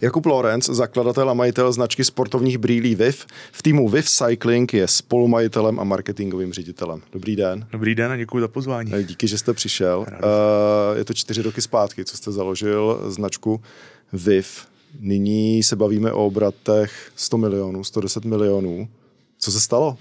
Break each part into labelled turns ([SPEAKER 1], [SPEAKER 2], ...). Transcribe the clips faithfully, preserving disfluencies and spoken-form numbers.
[SPEAKER 1] Jakub Lorenc, zakladatel a majitel značky sportovních brýlí V I F. V týmu V I F Cycling je spolumajitelem a marketingovým ředitelem. Dobrý den.
[SPEAKER 2] Dobrý den a děkuji za pozvání.
[SPEAKER 1] Díky, že jste přišel. Uh, je to čtyři roky zpátky, co jste založil značku V I F. Nyní se bavíme o obratech sto milionů, sto deset milionů. Co se stalo?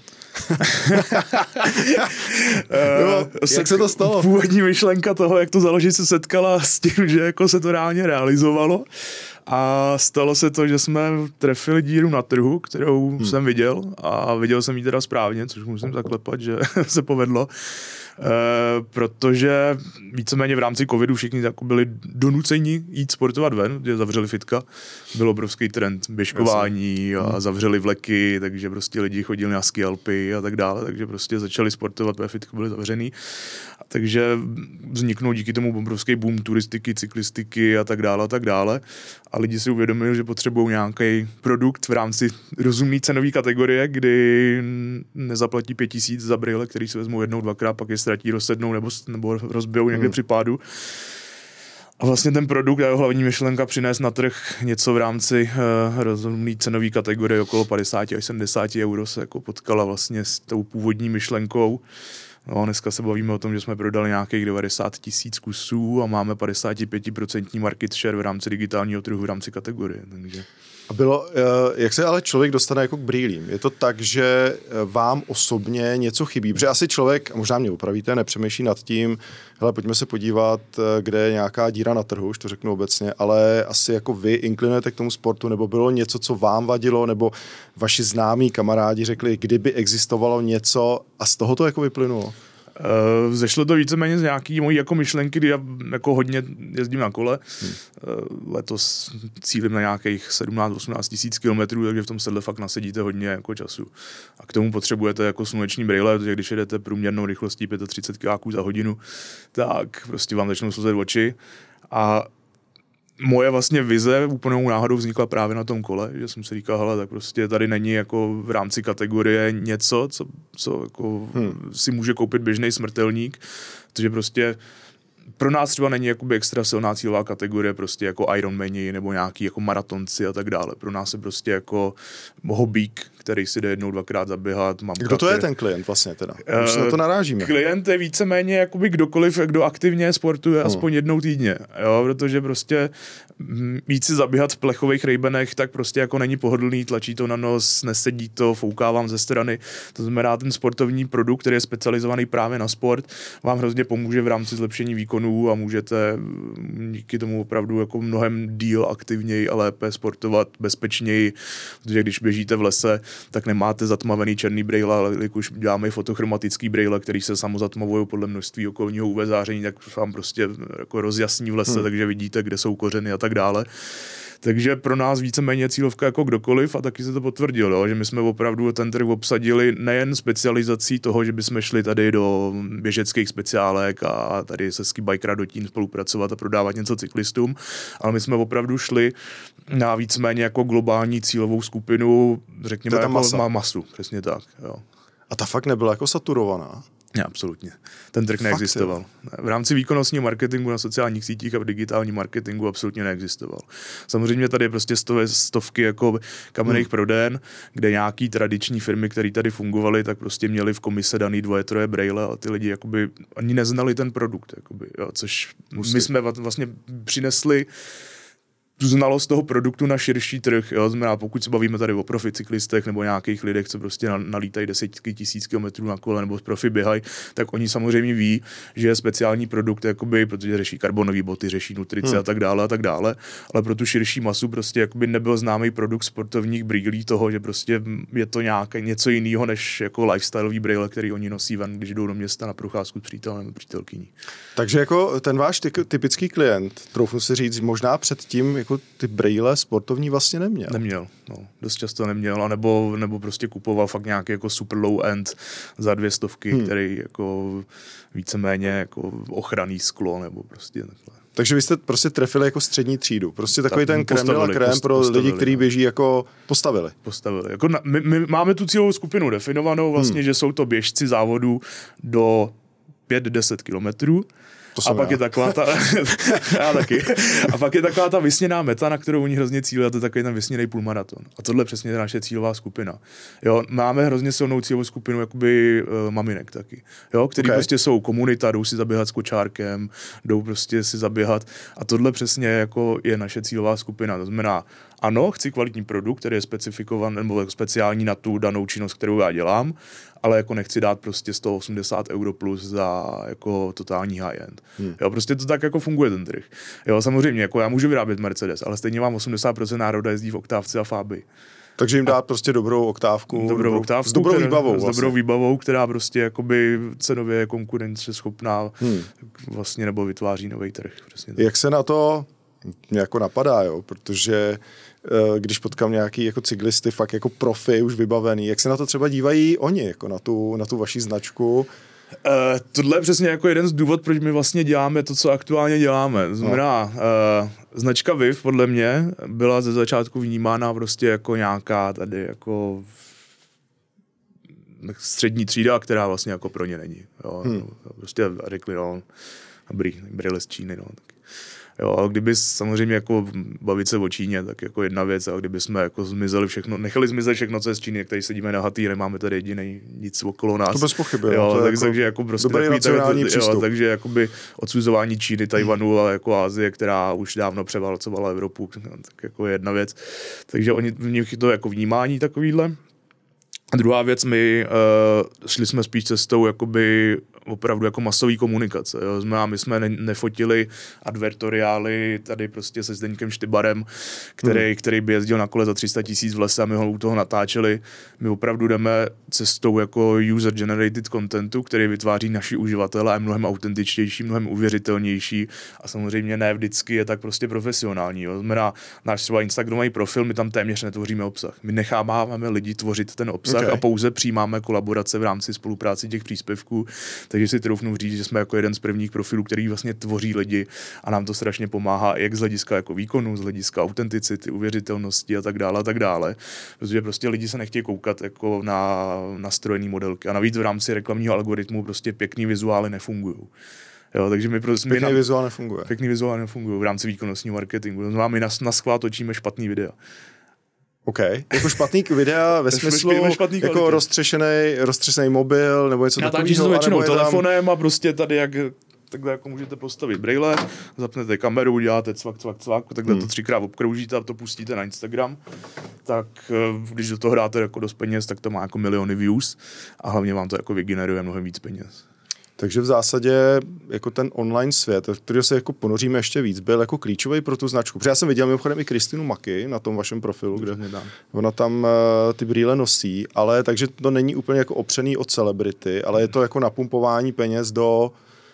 [SPEAKER 2] uh,
[SPEAKER 1] jak se to stalo?
[SPEAKER 2] Původní myšlenka toho, jak to založit, se setkala s tím, že jako se to reálně realizovalo. A stalo se to, že jsme trefili díru na trhu, kterou hmm. jsem viděl a viděl jsem ji teda správně, což musím zaklepat, že se povedlo. E, protože víceméně v rámci covidu všichni jako byli donuceni jít sportovat ven, kde zavřeli fitka, byl obrovský trend běžkování a zavřeli vleky, takže prostě lidi chodili na ski alpy a tak dále, takže prostě začali sportovat, protože fitka byly zavřený. A takže vzniknul díky tomu obrovský boom turistiky, cyklistiky a tak dále a tak dále. A lidi si uvědomili, že potřebují nějaký produkt v rámci rozumné cenové kategorie, kdy nezaplatí pět tisíc za brýle, který si vezmou jednou, dvakrát, pak je ztratí, rozsednou nebo, nebo rozbijou někde hmm. při pádu. A vlastně ten produkt a jeho hlavní myšlenka přinést na trh něco v rámci uh, rozumné cenové kategorie okolo padesát až sedmdesát euro se jako potkala vlastně s tou původní myšlenkou. No, dneska se bavíme o tom, že jsme prodali nějakých devadesát tisíc kusů a máme padesát pět procent market share v rámci digitálního trhu v rámci kategorie. Takže.
[SPEAKER 1] A bylo, jak se ale člověk dostane jako k brýlím? Je to tak, že vám osobně něco chybí? Protože asi člověk, možná mě upravíte, nepřemýšlí nad tím, hele, pojďme se podívat, kde je nějaká díra na trhu, už to řeknu obecně, ale asi jako vy inklinujete k tomu sportu, nebo bylo něco, co vám vadilo, nebo vaši známí kamarádi řekli, kdyby existovalo něco a z toho to jako vyplynulo?
[SPEAKER 2] Uh, zešlo to víceméně z nějaký mojí jako myšlenky, kdy já jako hodně jezdím na kole. Hmm. Uh, letos cílím na nějakých sedmnáct osmnáct tisíc kilometrů, takže v tom sedle fakt nasedíte hodně jako času. A k tomu potřebujete jako sluneční brýle, protože když jedete průměrnou rychlostí třicet pět kiláků za hodinu, tak prostě vám začnou slzet oči. A moje vlastně vize úplnou náhodou vznikla právě na tom kole, že jsem si říkal, hele, tak prostě tady není jako v rámci kategorie něco, co, co jako hmm. si může koupit běžný smrtelník, protože prostě pro nás třeba není jakoby extra silná cílová kategorie prostě jako Ironmani nebo nějaký jako maratonci a tak dále. Pro nás je prostě jako hobík, který si jde jednou, dvakrát zaběhat. Mamka,
[SPEAKER 1] kdo to je ten klient vlastně teda? Už uh, na to narážíme.
[SPEAKER 2] Klient je víceméně jakoby kdokoliv, kdo aktivně sportuje hmm. aspoň jednou týdně, jo, protože prostě víc si zaběhat v plechových rejbenech, tak prostě jako není pohodlný, tlačí to na nos, nesedí to, fouká vám ze strany. To znamená, ten sportovní produkt, který je specializovaný právě na sport, vám hrozně pomůže v rámci zlepšení výkonů a můžete díky tomu opravdu jako mnohem díl aktivněji a lépe sportovat, bezpečněji, protože když běžíte v lese, tak nemáte zatmavený černý brejle, ale když děláme fotochromatický brejle, který se samozatmavují podle množství okolního ú vé záření, tak vám prostě jako rozjasní v lese, hmm. takže vidíte, kde jsou kořeny a tak dále. Takže pro nás víceméně cílovka jako kdokoliv a taky se to potvrdilo, že my jsme opravdu ten trh obsadili nejen specializací toho, že bychom šli tady do běžeckých speciálek a tady se Ski Bike Radotín spolupracovat a prodávat něco cyklistům, ale my jsme opravdu šli na víceméně jako globální cílovou skupinu, řekněme jako
[SPEAKER 1] masa.
[SPEAKER 2] masu, přesně tak. Jo.
[SPEAKER 1] A ta fakt nebyla jako saturovaná?
[SPEAKER 2] Ne, absolutně. Ten trh neexistoval. Fakt, v rámci výkonnostního marketingu na sociálních sítích a v digitálním marketingu absolutně neexistoval. Samozřejmě tady je prostě stové, stovky jako kamenných hmm. prodejen, kde nějaký tradiční firmy, které tady fungovaly, tak prostě měly v komise daný dvoje, troje brejle a ty lidi jakoby ani neznali ten produkt. Jakoby, jo, což Musí. my jsme vlastně přinesli tu znalost toho produktu na širší trh. Jo? Znamená, pokud se bavíme tady o profi cyklistech nebo nějakých lidech, co prostě nalítají desítky tisíc kilometrů na kole nebo profi běhají, tak oni samozřejmě ví, že je speciální produkt, jakoby, protože řeší karbonové boty, řeší nutrice hmm. a tak dále a tak dále, ale pro tu širší masu prostě jakoby nebyl známý produkt sportovních brýlí toho, že prostě je to nějaké něco jiného než jako lifestyleový brýle, který oni nosí ven, když jdou do města na procházku s přítelem nebo přítelkyní.
[SPEAKER 1] Takže jako ten váš typický klient, troufnu si říct, možná předtím jako ty brýle sportovní vlastně neměl.
[SPEAKER 2] Neměl, no, dost často neměl, a nebo, nebo prostě kupoval fakt nějaký jako super low end za dvě stovky, hmm. který jako víceméně jako ochranný sklo, nebo prostě takhle.
[SPEAKER 1] Takže vy jste prostě trefili jako střední třídu. Prostě takový tak ten krém de la krém pro postavili, lidi, kteří běží jako postavili.
[SPEAKER 2] Postavili. Jako na, my, my máme tu cílovou skupinu definovanou vlastně, hmm. že jsou to běžci závodů do pět deset kilometrů.
[SPEAKER 1] To
[SPEAKER 2] a pak
[SPEAKER 1] já.
[SPEAKER 2] je taková ta, já taky, a pak je taková ta vysněná meta, na kterou oni hrozně cílí, a to je takový ten vysněný půlmaraton. A tohle přesně je naše cílová skupina. Jo, máme hrozně silnou cílovou skupinu jakoby uh, maminek taky, jo, který
[SPEAKER 1] okay.
[SPEAKER 2] prostě jsou komunita, jdou si zaběhat s kočárkem, jdou prostě si zaběhat a tohle přesně jako je naše cílová skupina. To znamená, ano, chci kvalitní produkt, který je specifikovaný nebo speciální na tu danou činnost, kterou já dělám, ale jako nechci dát prostě sto osmdesát euro plus za jako totální high-end. Hmm. Jo, prostě to tak jako funguje ten trh. Jo, samozřejmě, jako já můžu vyrábět Mercedes, ale stejně mám osmdesát procent národa jezdí v Oktávce a Fabii.
[SPEAKER 1] Takže jim dát a prostě dobrou oktávku,
[SPEAKER 2] dobrou
[SPEAKER 1] dobrou,
[SPEAKER 2] oktávku
[SPEAKER 1] s dobrou
[SPEAKER 2] která,
[SPEAKER 1] výbavou.
[SPEAKER 2] S
[SPEAKER 1] vlastně.
[SPEAKER 2] dobrou výbavou, která prostě jakoby cenově je konkurenceschopná hmm. vlastně nebo vytváří nový trh. Přesně tak.
[SPEAKER 1] Jak se na to mě jako napadá, jo? Protože když potkám nějaký jako cyklisty, fakt jako profi, už vybavený, jak se na to třeba dívají oni, jako na tu, na tu vaši značku?
[SPEAKER 2] Uh, tohle je přesně jako jeden z důvod, proč my vlastně děláme to, co aktuálně děláme. Znamená, no. uh, značka V I V podle mě byla ze začátku vnímána prostě jako nějaká tady jako střední třída, která vlastně jako pro ně není. Jo? Hmm. Prostě řekli, no, dobrý, brýle z Číny, no. Jo, a kdyby samozřejmě jako bavit se o Číně, tak jako jedna věc, a kdyby jsme jako zmizeli všechno, nechali zmizet všechno, co je z Číny, jak tady sedíme na hatý, nemáme tady jediný nic okolo nás.
[SPEAKER 1] To bez pochyby.
[SPEAKER 2] Jo,
[SPEAKER 1] to
[SPEAKER 2] tak,
[SPEAKER 1] jako
[SPEAKER 2] takže jako prostě
[SPEAKER 1] dobrý
[SPEAKER 2] takový,
[SPEAKER 1] racionální
[SPEAKER 2] tak,
[SPEAKER 1] přístup.
[SPEAKER 2] Jo, takže jakoby odsuzování Číny, Tajvanu a jako Asie, která už dávno převálcovala Evropu, tak jako jedna věc. Takže oni v nich to jako vnímání takovýhle. A druhá věc, my uh, šli jsme spíš cestou jakoby opravdu jako masový komunikace. Jo. Znamená, my jsme ne- nefotili advertoriály tady prostě se Zdeňkem Štybarem, který, hmm. který by jezdil na kole za tři sta tisíc v lese a my ho u toho natáčeli. My opravdu jdeme cestou jako user-generated contentu, který vytváří naši uživatele a je mnohem autentičtější, mnohem uvěřitelnější a samozřejmě ne vždycky je tak prostě profesionální. Jo. Znamená, náš třeba Instagramový profil, my tam téměř netvoříme obsah. My necháváme lidi tvořit ten obsah okay. a pouze přijímáme kolaborace v rámci spolupráce těch příspěvků. Takže si troufnu říct, že jsme jako jeden z prvních profilů, který vlastně tvoří lidi a nám to strašně pomáhá jak z hlediska jako výkonu, z hlediska autenticity, uvěřitelnosti a tak dále a tak dále. Protože prostě lidi se nechtějí koukat jako na nastrojený modelky a navíc v rámci reklamního algoritmu prostě pěkný vizuály nefungují. Jo, takže my prostě
[SPEAKER 1] pěkný
[SPEAKER 2] my na,
[SPEAKER 1] vizuál nefunguje.
[SPEAKER 2] Pěkný vizuál nefunguje v rámci výkonnostního marketingu. To znamená, my na, na schvál točíme špatný videa.
[SPEAKER 1] OK. Jako špatný videa ve smyslu jako roztřešený, roztřešený mobil nebo něco takového.
[SPEAKER 2] Natáčíš to většinou telefonem a prostě tady jak takhle jako můžete postavit brejle, zapnete kameru, uděláte cvak, cvak, cvak, takhle hmm. to třikrát obkroužíte a to pustíte na Instagram, tak když do toho dáte jako dost peněz, tak to má jako miliony views a hlavně vám to jako vygeneruje mnohem víc peněz.
[SPEAKER 1] Takže v zásadě jako ten online svět, v kterého se jako ponoříme ještě víc, byl jako klíčový pro tu značku. Protože já jsem viděl mimochodem i Kristinu Maky na tom vašem profilu, kde ona tam uh, ty brýle nosí, ale takže to není úplně jako opřený od celebrity, ale je to jako napumpování peněz do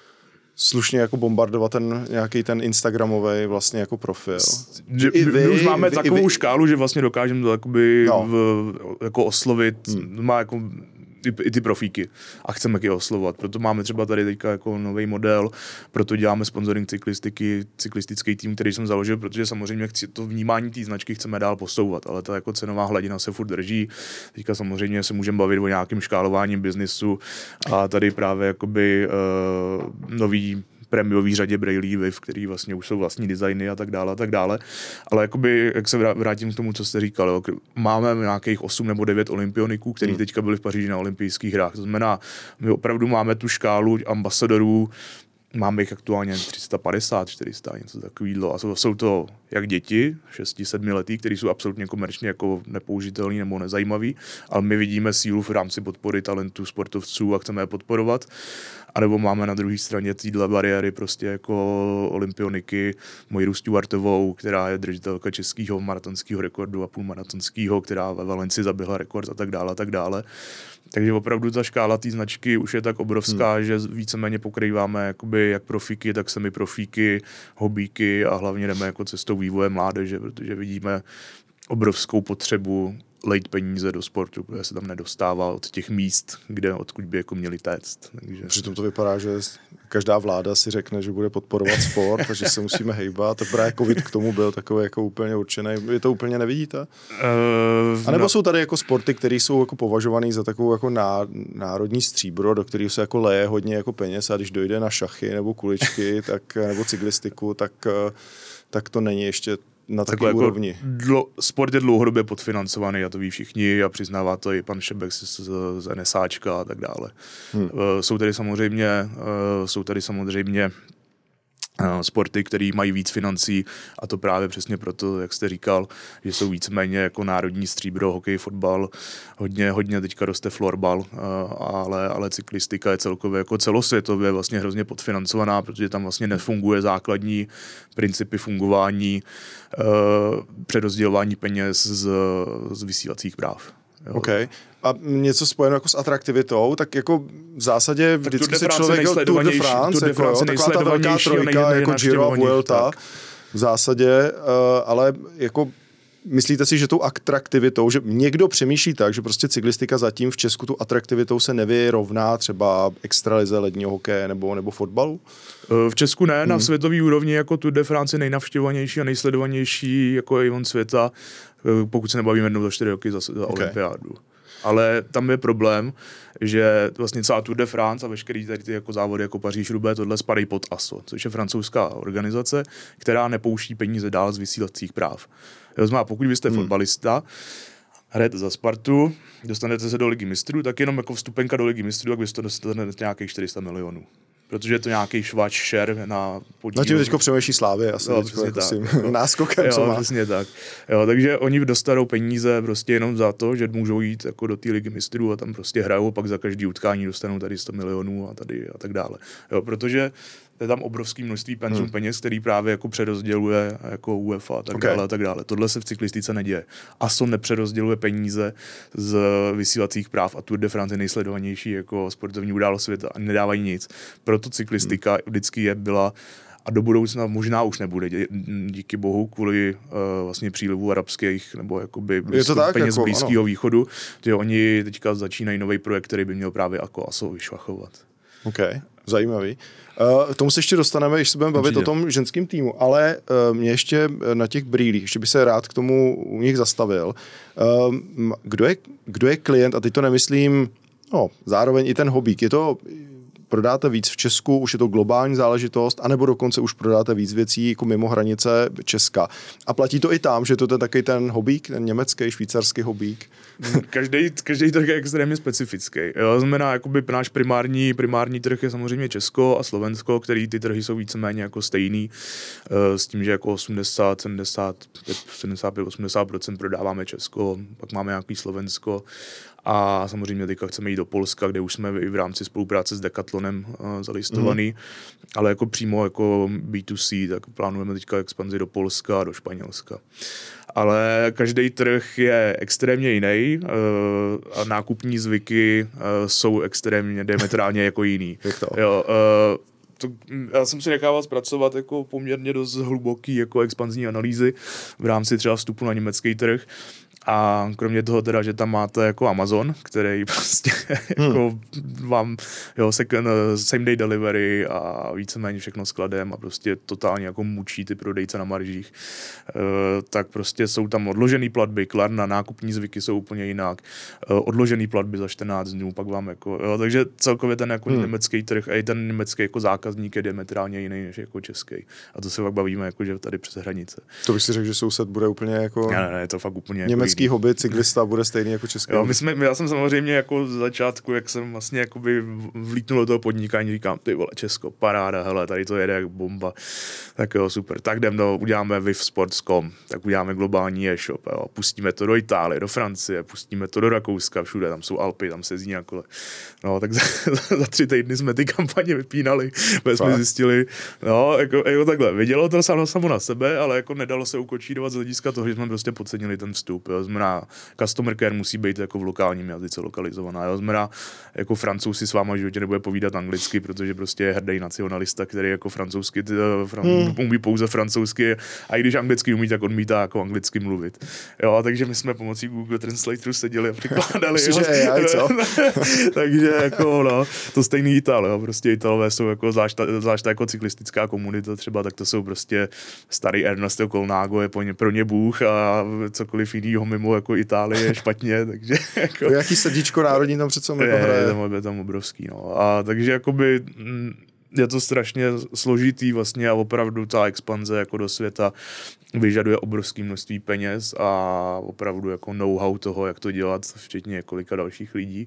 [SPEAKER 1] slušně jako bombardovat ten nějaký ten instagramový vlastně jako profil.
[SPEAKER 2] Že I vy, my už máme vy, takovou vy... škálu, že vlastně dokážeme to jakoby no. v, jako oslovit, hmm. má jako i ty profíky a chceme je oslovovat. Proto máme třeba tady teďka jako nový model, proto děláme sponsoring cyklistiky, cyklistický tým, který jsem založil, protože samozřejmě chci, to vnímání té značky chceme dál posouvat, ale ta jako cenová hladina se furt drží. Teďka samozřejmě se můžeme bavit o nějakým škálováním biznisu a tady právě jakoby uh, nový prémiový řadě brejlí V I V, který vlastně už jsou vlastní designy a tak dále a tak dále. Ale jakoby, jak se vrátím k tomu, co jste říkal, jo, máme nějakých osm nebo devět olympioniků, kteří hmm. teďka byli v Paříži na olympijských hrách. To znamená, my opravdu máme tu škálu ambasadorů, máme jich aktuálně tři sta padesát, čtyři sta, něco takového. A jsou to jak děti, šesti sedmi letý, kteří jsou absolutně komerčně jako nepoužitelní nebo nezajímaví, ale my vidíme sílu v rámci podpory talentů sportovců a chceme je podporovat. A nebo máme na druhé straně týhle bariéry prostě jako olympioniky, Mojiru Stewartovou, která je držitelka českého maratonského rekordu a půlmaratonského, která ve Valencii zaběhla rekord a tak dále a tak dále. Takže opravdu ta škála té značky už je tak obrovská, hmm. že víceméně pokrýváme jakoby jak profíky, tak semiprofíky, hobíky a hlavně jdeme jako cestou vývoje mládeže, protože vidíme obrovskou potřebu lejt peníze do sportu, protože se tam nedostává od těch míst, kde odkud by jako měli téct. Takže...
[SPEAKER 1] Přitom to vypadá, že každá vláda si řekne, že bude podporovat sport a že se musíme hejbat. A právě covid k tomu byl takový jako úplně určený. Vy to úplně nevidíte? Uh, a nebo no. jsou tady jako sporty, které jsou jako považované za takovou jako ná, národní stříbro, do kterého se jako leje hodně jako peněz a když dojde na šachy nebo kuličky, tak, nebo cyklistiku, tak, tak to není ještě na takové jako úrovni.
[SPEAKER 2] Dlo, sport je dlouhodobě podfinancovaný a to ví všichni a přiznává to i pan Šebek z, z, z NSAčka a tak dále. Hmm. Uh, jsou tady samozřejmě, uh, jsou tady samozřejmě uh, sporty, které mají víc financí a to právě přesně proto, jak jste říkal, že jsou víceméně jako národní stříbro, hokej, fotbal, hodně, hodně teďka roste florbal, uh, ale, ale cyklistika je celkově jako celosvětově vlastně hrozně podfinancovaná, protože tam vlastně nefunguje základní principy fungování uh, přerozdělování peněz z, z vysílacích práv. Jo.
[SPEAKER 1] Okay. A něco spojeno jako s atraktivitou, tak jako v zásadě vždycky se člověk Tour de France,
[SPEAKER 2] Tour de France
[SPEAKER 1] jako, taková ta velká trojka, jako Giro a Vuelta v zásadě, uh, ale jako myslíte si, že tou atraktivitou, že někdo přemýšlí tak, že prostě cyklistika zatím v Česku tu atraktivitou se nevyrovná třeba extralize ledního hokeje nebo, nebo fotbalu?
[SPEAKER 2] V Česku ne, hmm. na světový úrovni jako Tour de France je nejnavštěvovanější a nejsledovanější jako event světa, pokud se nebavíme jednou za čtyři roky za, za okay. olympiádu. Ale tam je problém, že vlastně celá Tour de France a veškerý tady ty jako závody jako Paříž-Roubaix tohle spadají pod A S O, což je francouzská organizace, která nepouští peníze dál z vysílacích práv. A pokud byste hmm. fotbalista, hrajete za Spartu, dostanete se do Ligy mistrů, tak jenom jako vstupenka do Ligy mistrů, tak byste dostanete nějakých čtyři sta milionů. Protože je to nějaký švač, share na podíl.
[SPEAKER 1] Na tím teďko přemýšlí Slávy asi jo, teďko, jako s tím náskokem,
[SPEAKER 2] jo,
[SPEAKER 1] co má.
[SPEAKER 2] Přesně tak. Jo, takže oni dostanou peníze prostě jenom za to, že můžou jít jako do té Ligy mistrů a tam prostě hrajou, pak za každý utkání dostanou tady sto milionů a tady a tak dále. Jo, protože je tam obrovské množství penzum hmm. peněz, který právě jako přerozděluje jako UEFA a tak okay. dále a tak dále. Tohle se v cyklistice neděje. A S O nepřerozděluje peníze z vysílacích práv a Tour de France je nejsledovanější jako sportovní událost světa a nedávají nic. Proto cyklistika hmm. vždycky je byla a do budoucna možná už nebude, díky bohu, kvůli uh, vlastně přílivu arabských nebo jakoby blízko, tak, peněz jako, Blízkého východu, že oni teďka začínají nový projekt, který by měl právě jako A S O vyšvachovat.
[SPEAKER 1] OK, zajímavý. Uh, k tomu se ještě dostaneme, když se budeme bavit Určitě. o tom ženském týmu, ale uh, mě ještě na těch brýlích, ještě by se rád k tomu u nich zastavil. Uh, kdo je, kdo je klient, a teď to nemyslím, no, zároveň i ten hobík, je to, prodáte víc v Česku, už je to globální záležitost, anebo dokonce už prodáte víc věcí jako mimo hranice Česka. A platí to i tam, že to je takový ten hobík, ten německý, švýcarský hobík?
[SPEAKER 2] Každý, každý trh je extrémně specifický. Jo, znamená, jakoby náš primární, primární trh je samozřejmě Česko a Slovensko, který ty trhy jsou víceméně jako stejný, s tím, že jako osmdesát, sedmdesát, sedmdesát pět, osmdesát procent prodáváme Česko, pak máme nějaký Slovensko a samozřejmě teďka chceme jít do Polska, kde už jsme i v rámci spolupráce s Decathlonem uh, zalistovaný, mm. ale jako přímo jako B dva C, tak plánujeme teďka expanzi do Polska a do Španělska. Ale každý trh je extrémně jiný uh, a nákupní zvyky uh, jsou extrémně diametrálně jako jiný.
[SPEAKER 1] Jak to?
[SPEAKER 2] Jo, uh, to, já jsem si nechával zpracovat jako poměrně dost hluboký jako expanzní analýzy v rámci třeba vstupu na německý trh. A kromě toho teda, že tam máte jako Amazon, který prostě hmm. jako vám, jo, second, same day delivery a víceméně všechno skladem a prostě totálně jako mučí ty prodejce na maržích, e, tak prostě jsou tam odložený platby, Klarna, nákupní zvyky jsou úplně jinak, e, odložený platby za čtrnáct dnů, pak vám jako, jo, takže celkově ten jako hmm. německý trh a i ten německý jako zákazník je diametrálně jiný než jako český. A to se pak bavíme jako, že tady přes hranice.
[SPEAKER 1] To bych si řekl, že soused bude úplně jako...
[SPEAKER 2] Ne, ne, ne, to fakt úplně
[SPEAKER 1] německý jako hobby, cyklista bude stejný jako český.
[SPEAKER 2] Jo, my jsme, já jsem samozřejmě jako z začátku, jak jsem vlastně jakoby vlítnul do toho podnikání, říkám, ty vole, Česko, paráda, hele, tady to jede jak bomba. Tak jo, super. Tak jdem do, uděláme vivsports tečka com, tak uděláme globální e-shop, jo, pustíme to do Itálie, do Francie, pustíme to do Rakouska, všude, tam jsou Alpy, tam se jezdí na kole. No, tak za, za tři týdny jsme ty kampaně vypínali, protože jsme zjistili, no, jako, jako takhle, vidělo to samo, samo na sebe, ale jako nedalo se ukočírovat z hlediska toho, že jsme prostě podcenili ten vstup, jo. jo, znamená, customer care musí být jako v lokálním jazyce lokalizovaná, jo, znamená, jako Francouz si s váma v životě nebude povídat anglicky, protože prostě je hrdý nacionalista, který jako francouzsky, fran, hmm. umí pouze francouzsky a i když anglicky umí, tak odmítá jako anglicky mluvit. Jo, takže my jsme pomocí Google Translatoru seděli a překládali. Takže jako, no, to stejný Ital, jo, prostě Italové jsou jako, zvlášť, zvlášť jako cyklistická komunita třeba, tak to jsou prostě starý Ernesto Colnago, je po ně, pro ně bůh a cokoliv jinýho mimo jako Itálie je špatně, takže jako...
[SPEAKER 1] Jaký srdíčko národní tam přece
[SPEAKER 2] je, hraje. Je tam, je tam obrovský, no. A takže jakoby je to strašně složitý vlastně a opravdu ta expanze jako do světa vyžaduje obrovské množství peněz a opravdu jako know-how toho, jak to dělat, včetně několika dalších lidí.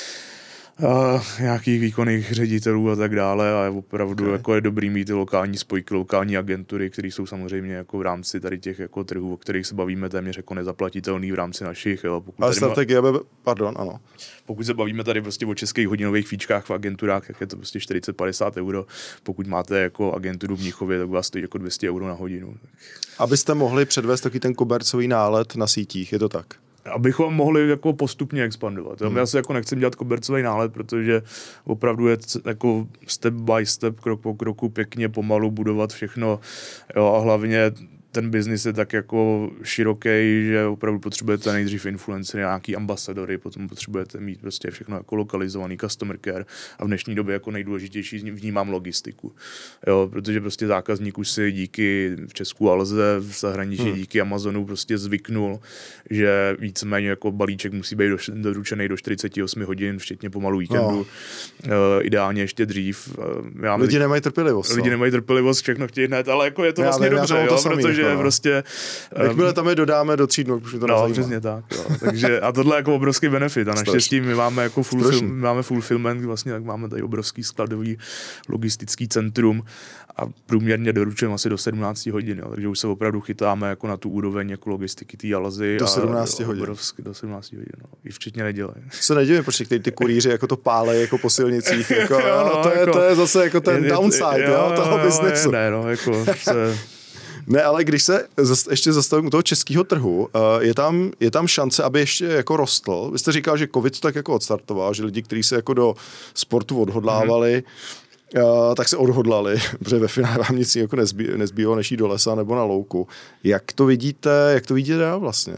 [SPEAKER 2] A nějakých výkonných ředitelů a tak dále a je opravdu okay. jako je dobrý mít ty lokální spojky, lokální agentury, které jsou samozřejmě jako v rámci tady těch jako trhů, o kterých se bavíme, téměř jako nezaplatitelný v rámci našich. Jo. Pokud
[SPEAKER 1] ale strategie, má... pardon, ano.
[SPEAKER 2] Pokud se bavíme tady prostě o českých hodinových fíčkách v agenturách, tak je to prostě čtyřicet padesát euro. Pokud máte jako agenturu v Mnichově, tak vás stojí jako dvě stě euro na hodinu.
[SPEAKER 1] Abyste mohli předvést taky ten kobercový nálet na sítích, je to tak?
[SPEAKER 2] Abychom mohli jako postupně expandovat. Hmm. Já si jako nechci dělat kobercový nálet, protože opravdu je jako step by step, krok po kroku pěkně pomalu budovat všechno. Jo, a hlavně ten biznis je tak jako široký, že opravdu potřebujete nejdřív influencery, nějaký ambasadory, potom potřebujete mít prostě všechno jako lokalizovaný customer care a v dnešní době jako nejdůležitější vnímám logistiku. Jo, protože prostě zákazník už si díky v Česku Alze, v zahraničí hmm. díky Amazonu prostě zvyknul, že víceméně jako balíček musí být doručený do čtyřicet osm hodin, včetně pomalu víkendu. No. Uh, ideálně ještě dřív. Uh, já
[SPEAKER 1] lidi nemají trpělivost.
[SPEAKER 2] Lidi
[SPEAKER 1] no.
[SPEAKER 2] nemají trpělivost, všechno chtějí hned, ale jako je to já vlastně vím, dobře, jo, samý, protože že prostě...
[SPEAKER 1] Jakmile tam je dodáme do tří dnů, už mi to nezajímá.
[SPEAKER 2] No, přesně tak. Jo. Takže, a tohle je jako obrovský benefit. A naštěstí my máme jako full film, máme fulfillment, vlastně tak máme tady obrovský skladový logistický centrum a průměrně doručujeme asi do sedmnáct hodin. Jo. Takže už se opravdu chytáme jako na tu úroveň jako logistiky té Alzy.
[SPEAKER 1] Do sedmnáct hodin.
[SPEAKER 2] Obrovský, do sedmnáct hodin. No. I včetně neděle.
[SPEAKER 1] Se nedivím, protože ty, ty kurýři jako to pálej jako po silnicích. Jako, jo, no, to, je, jako, to je zase jako ten je, downside jo, jo, toho biznesu.
[SPEAKER 2] Ne, no, jako se...
[SPEAKER 1] Ne, ale když se ještě zastavím u toho českého trhu, je tam, je tam šance, aby ještě jako rostl. Vy jste říkal, že covid to tak jako odstartoval, že lidi, kteří se jako do sportu odhodlávali, mm-hmm. tak se odhodlali, protože ve finále vám nic jako nezbý, nezbývalo, než jít do lesa nebo na louku. Jak to vidíte, jak to vidíte dál vlastně?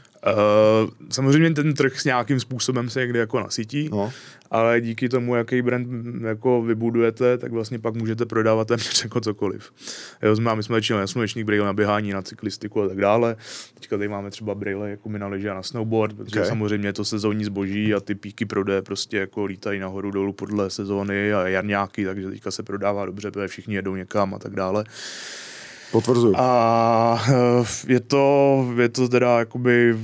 [SPEAKER 2] Uh, samozřejmě ten trh s nějakým způsobem se někdy jako nasytí, no. Ale díky tomu, jaký brand jako vybudujete, tak vlastně pak můžete prodávat téměř jako cokoliv. Jo, my jsme začínali na slunečník, brýle na běhání, na cyklistiku a tak dále. Teďka tady máme třeba brýle jako my na lyže a na snowboard, protože okay. samozřejmě je to sezónní zboží a ty píky prodeje prostě jako lítají nahoru dolů podle sezóny a jarňáky, takže teďka se prodává dobře, protože všichni jedou někam a tak dále.
[SPEAKER 1] Potvrzuji.
[SPEAKER 2] A je to, je to teda jakoby...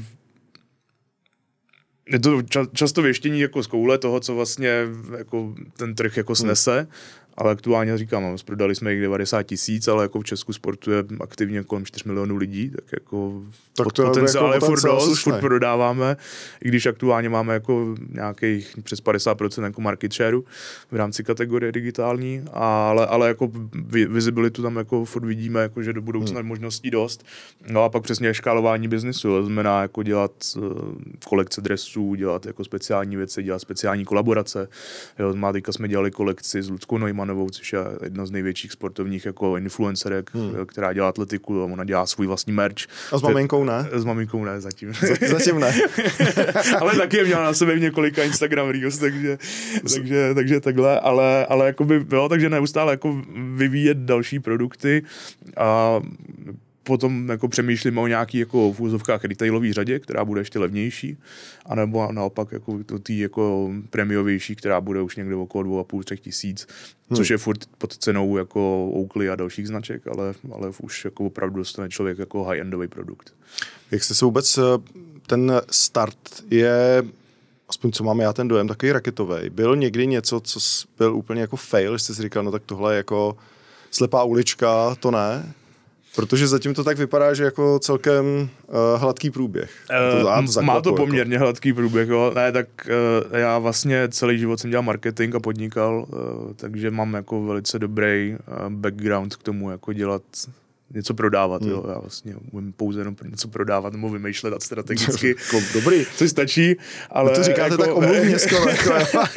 [SPEAKER 2] Je to ča- často věštění jako z koule toho, co vlastně jako ten trh jako snese, hmm. ale aktuálně říkám, prodali jsme jich devadesát tisíc, ale jako v Česku sportuje aktivně kolem čtyři milionů lidí, tak jako
[SPEAKER 1] tak to
[SPEAKER 2] potenciál
[SPEAKER 1] jako
[SPEAKER 2] je furt dost, furt prodáváme, i když aktuálně máme jako nějakých přes padesát procent jako market shareu v rámci kategorie digitální, ale, ale jako visibilitu tam jako furt vidíme, jako, že do budoucna hmm. možností dost. No a pak přesně škálování biznesu, znamená jako dělat uh, kolekce dresů, dělat jako speciální věci, dělat speciální kolaborace. Jo, má teďka jsme dělali kolekci s Ludskou Neumannovou, což je jedna z největších sportovních jako influencerek, hmm. která dělá atletiku a ona dělá svůj vlastní merch.
[SPEAKER 1] A s maminkou ne?
[SPEAKER 2] S maminkou ne, zatím.
[SPEAKER 1] Zatím ne.
[SPEAKER 2] Ale taky je měla na sebe v několika Instagram Reels, takže, takže, takže takhle, ale, ale jakoby, jo, takže neustále jako vyvíjet další produkty a potom jako přemýšlíme o nějaký jako v úzovkách retailový řadě, která bude ještě levnější, anebo naopak jako to tý jako prémiovější, která bude už někde okolo dvou a půl, třech tisíc, hmm. což je furt pod cenou jako Oakley a dalších značek, ale, ale už jako opravdu dostane člověk jako high-endový produkt.
[SPEAKER 1] Jak jste se vůbec, ten start je, aspoň co mám já ten dojem, takový raketový. Byl někdy něco, co byl úplně jako fail, jste si říkal, no tak tohle je jako slepá ulička, to ne? Protože zatím to tak vypadá, že jako celkem uh, hladký průběh.
[SPEAKER 2] Uh, to, to má to poměrně jako hladký průběh, jo. Ne, tak uh, já vlastně celý život jsem dělal marketing a podnikal, uh, takže mám jako velice dobrý uh, background k tomu, jako dělat něco prodávat, hmm. jo. Já vlastně umím pouze jenom něco prodávat nebo vymýšlet a strategicky.
[SPEAKER 1] Dobrý.
[SPEAKER 2] Což stačí, ale...
[SPEAKER 1] No to říkáte
[SPEAKER 2] jako,
[SPEAKER 1] tak omluvně skoro. Jako,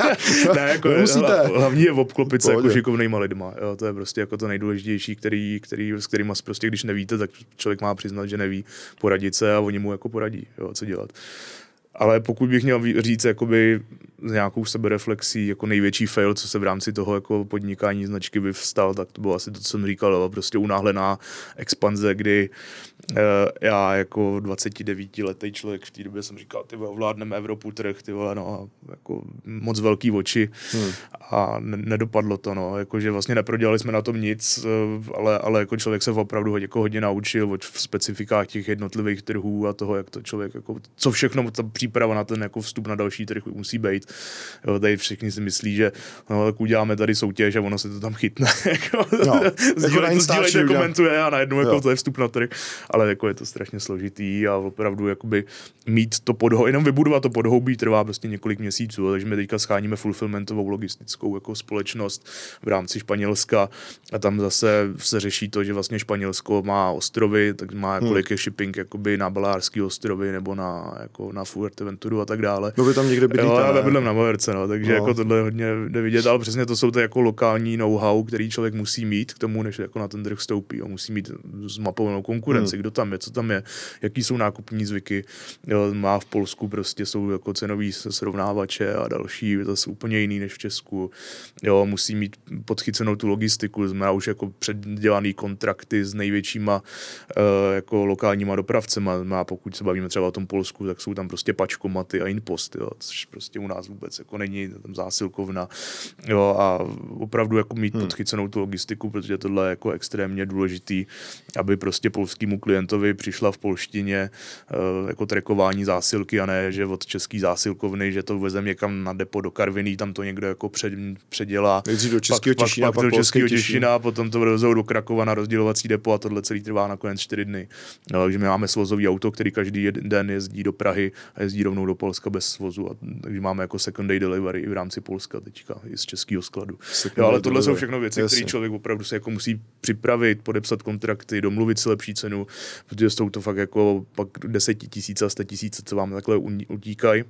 [SPEAKER 2] ne, jako hla, hlavní je obklopit se jako šikovnejma lidma. Jo, to je prostě jako to nejdůležitější, který, který, s kterýma prostě, když nevíte, tak člověk má přiznat, že neví, poradit se a oni mu jako poradí, jo, co dělat. Ale pokud bych měl říct jakoby s nějakou sebereflexí jako největší fail, co se v rámci toho jako podnikání značky vyvstal, tak to bylo asi to, co jsem říkal, prostě unáhlená expanze, kdy eh, já jako dvacetidevítiletý člověk v té době jsem říkal, ty vole, ovládneme Evropu, trh, ty vole, no, jako moc velký oči hmm. a ne, nedopadlo to, no, jakože vlastně neprodělali jsme na tom nic, ale, ale jako člověk se opravdu hodně, jako hodně naučil v specifikách těch jednotlivých trhů a toho, jak to člověk, jako, co všechno ta příprava na ten jako vstup na další trh musí být. Jo, tady všichni si myslí, že no, tak uděláme tady soutěž a ono se to tam chytne. no, Sdílej to, sdílej to, komentuje a najednou jako to je vstup na trh. Ale jako je to strašně složitý a opravdu jakoby mít to podhoubí, jenom vybudovat to podhoubí trvá prostě několik měsíců, takže my teďka scháníme fulfillmentovou logistickou jako společnost v rámci Španělska a tam zase se řeší to, že vlastně Španělsko má ostrovy, tak má kolik hmm. je shipping jakoby na Balárský ostrovy nebo na, jako na Fuerteventuru a tak dále.
[SPEAKER 1] No vy tam někde bydlíte,
[SPEAKER 2] jo, já bydlím na Maverce, no, takže no. jako tohle hodně jde vidět, ale přesně to jsou to jako lokální know-how, který člověk musí mít k tomu, než jako na ten trh vstoupí. Jo. Musí mít zmapovanou konkurenci, hmm. kdo tam je, co tam je, jaký jsou nákupní zvyky. Jo, má v Polsku prostě jsou jako cenový srovnávače a další, to jsou úplně jiný než v Česku. Jo, musí mít podchycenou tu logistiku, má už jako předdělaný kontrakty s největšíma uh, jako lokálníma dopravcema. Má, pokud se bavíme třeba o tom Polsku, tak jsou tam prostě pačkomaty a inpost, jo, což prostě u nás vůbec jako není, tam zásilkovna, jo, a opravdu jako mít hmm. podchycenou tu logistiku, protože tohle je jako extrémně důležitý, aby prostě polskému klientovi přišla v polštině uh, jako trackování zásilky a ne, že od český zásilkovny, že to vezem někam na depo do Karviný, tam to někdo jako před, předělá.
[SPEAKER 1] Nejdřív do českého Těšína,
[SPEAKER 2] pak, pak, pak do českého Těšína, potom to vezou do Krakova na rozdělovací depo a tohle celý trvá nakonec čtyři dny. No, takže my máme svozový auto, který každý den jezdí do Prahy a jezdí rovnou do Polska bez svozu. A, takže máme jako second day delivery i v rámci Polska teďka, i z českého skladu. Jo, ale tohle jsou všechno věci, které člověk opravdu se jako musí připravit, podepsat kontrakty, domluvit si lepší cenu, protože jsou to fakt jako pak desetitisíce a statisíce, co vám takhle utíkají.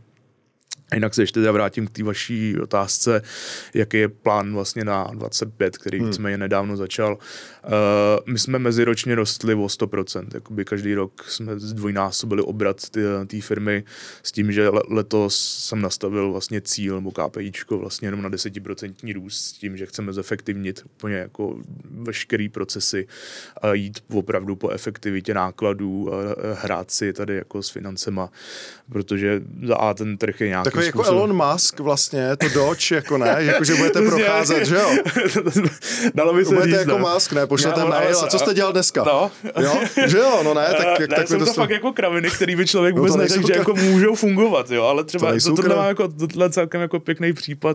[SPEAKER 2] A jinak se ještě teda vrátím k té vaší otázce, jaký je plán vlastně na dvacet pět, který hmm. jsme je nedávno začal. Uh, my jsme meziročně rostli o sto procent. Jakoby každý rok jsme zdvojnásobili obrat té firmy s tím, že letos jsem nastavil vlastně cíl nebo KPIčko vlastně jenom na desetiprocentní růst s tím, že chceme zefektivnit úplně jako veškerý procesy a jít opravdu po efektivitě nákladů a hrát si tady jako s financema, protože za A ten trh je nějaký
[SPEAKER 1] takový jako Elon Musk vlastně, to Dodge, jako ne, jako že budete procházet, že jo?
[SPEAKER 2] Dalo by se
[SPEAKER 1] budete
[SPEAKER 2] říct,
[SPEAKER 1] jako
[SPEAKER 2] ne?
[SPEAKER 1] Musk, ne, pošlete mail, a co jste dělal dneska?
[SPEAKER 2] No.
[SPEAKER 1] Jo? Že jo, no ne, tak jak
[SPEAKER 2] ne,
[SPEAKER 1] tak
[SPEAKER 2] jsou to, to fakt jako kraviny, který by člověk vůbec no neřekl, že jako můžou fungovat, jo, ale třeba to, tohle má jako, tohle celkem jako pěkný případ.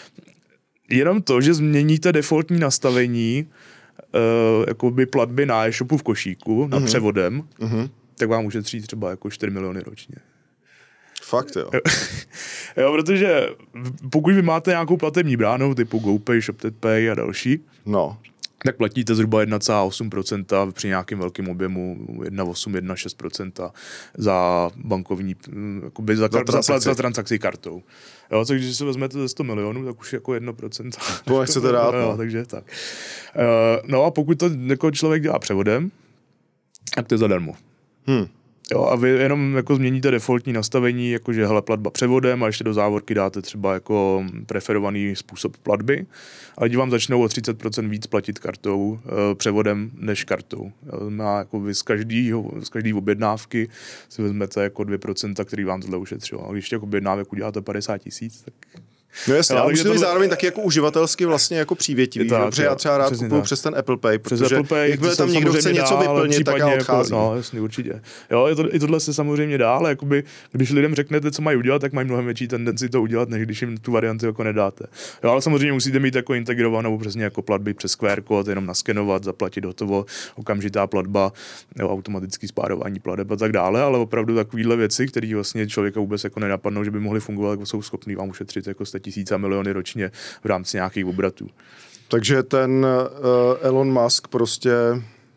[SPEAKER 2] Jenom to, že změníte defaultní nastavení uh, jakoby platby na e-shopu v košíku, na uh-huh. převodem, uh-huh. tak vám ušetří třeba jako čtyři miliony ročně.
[SPEAKER 1] Fakt, jo.
[SPEAKER 2] Jo, protože pokud vy máte nějakou platební bránu typu GoPay, ShopTetPay a další,
[SPEAKER 1] no.
[SPEAKER 2] tak platíte zhruba jedna celá osm procenta při nějakém velkém objemu, jedna celá osm, jedna celá šest procenta za bankovní, jakoby za, za, transakci. za transakci kartou. Jo, takže když si vezmete ze sto milionů, tak už jako jedno procento.
[SPEAKER 1] To nechcete rád, no.
[SPEAKER 2] Jo, takže tak. Uh, no a pokud to jako člověk dělá převodem, tak to je zadarmo. Hmm. Jo, a vy jenom jako změníte defaultní nastavení, jakože hele, platba převodem a ještě do závorky dáte třeba jako preferovaný způsob platby, a lidi vám začnou o třicet procent víc platit kartou, e, převodem než kartou. Má jako vy z každého, z každé objednávky si vezmete jako dvě procenta, který vám tohle ušetřilo. A když těch objednávek uděláte padesát tisíc, tak...
[SPEAKER 1] No jasně,
[SPEAKER 2] no,
[SPEAKER 1] ale musí to být
[SPEAKER 2] tohle...
[SPEAKER 1] zároveň taky jako uživatelsky vlastně jako přívětivý, tak, protože já třeba rád kupuju přes ten Apple Pay, protože Apple Pay, jakmile tam někdo chce něco vyplnit, tak já odcházím.
[SPEAKER 2] Jako, no jasně, určitě. Jo, to, i tohle se samozřejmě dá, ale jakoby, když lidem řeknete, co mají udělat, tak mají mnohem větší tendenci to udělat, než když jim tu variantu jako nedáte. Jo, ale samozřejmě musíte mít jako integrovanou přesně jako platby přes Q R kód, jenom naskenovat, zaplatit hotovo, okamžitá platba, jo, automatický spárování plateb a tak dále, ale opravdu takovéhle věci, které vlastně člověka vůbec jako nenapadnou, že by mohly fungovat, jako jsou schopný vám ušetřit jako sto tisíc a miliony ročně v rámci nějakých obratů.
[SPEAKER 1] Takže ten uh, Elon Musk prostě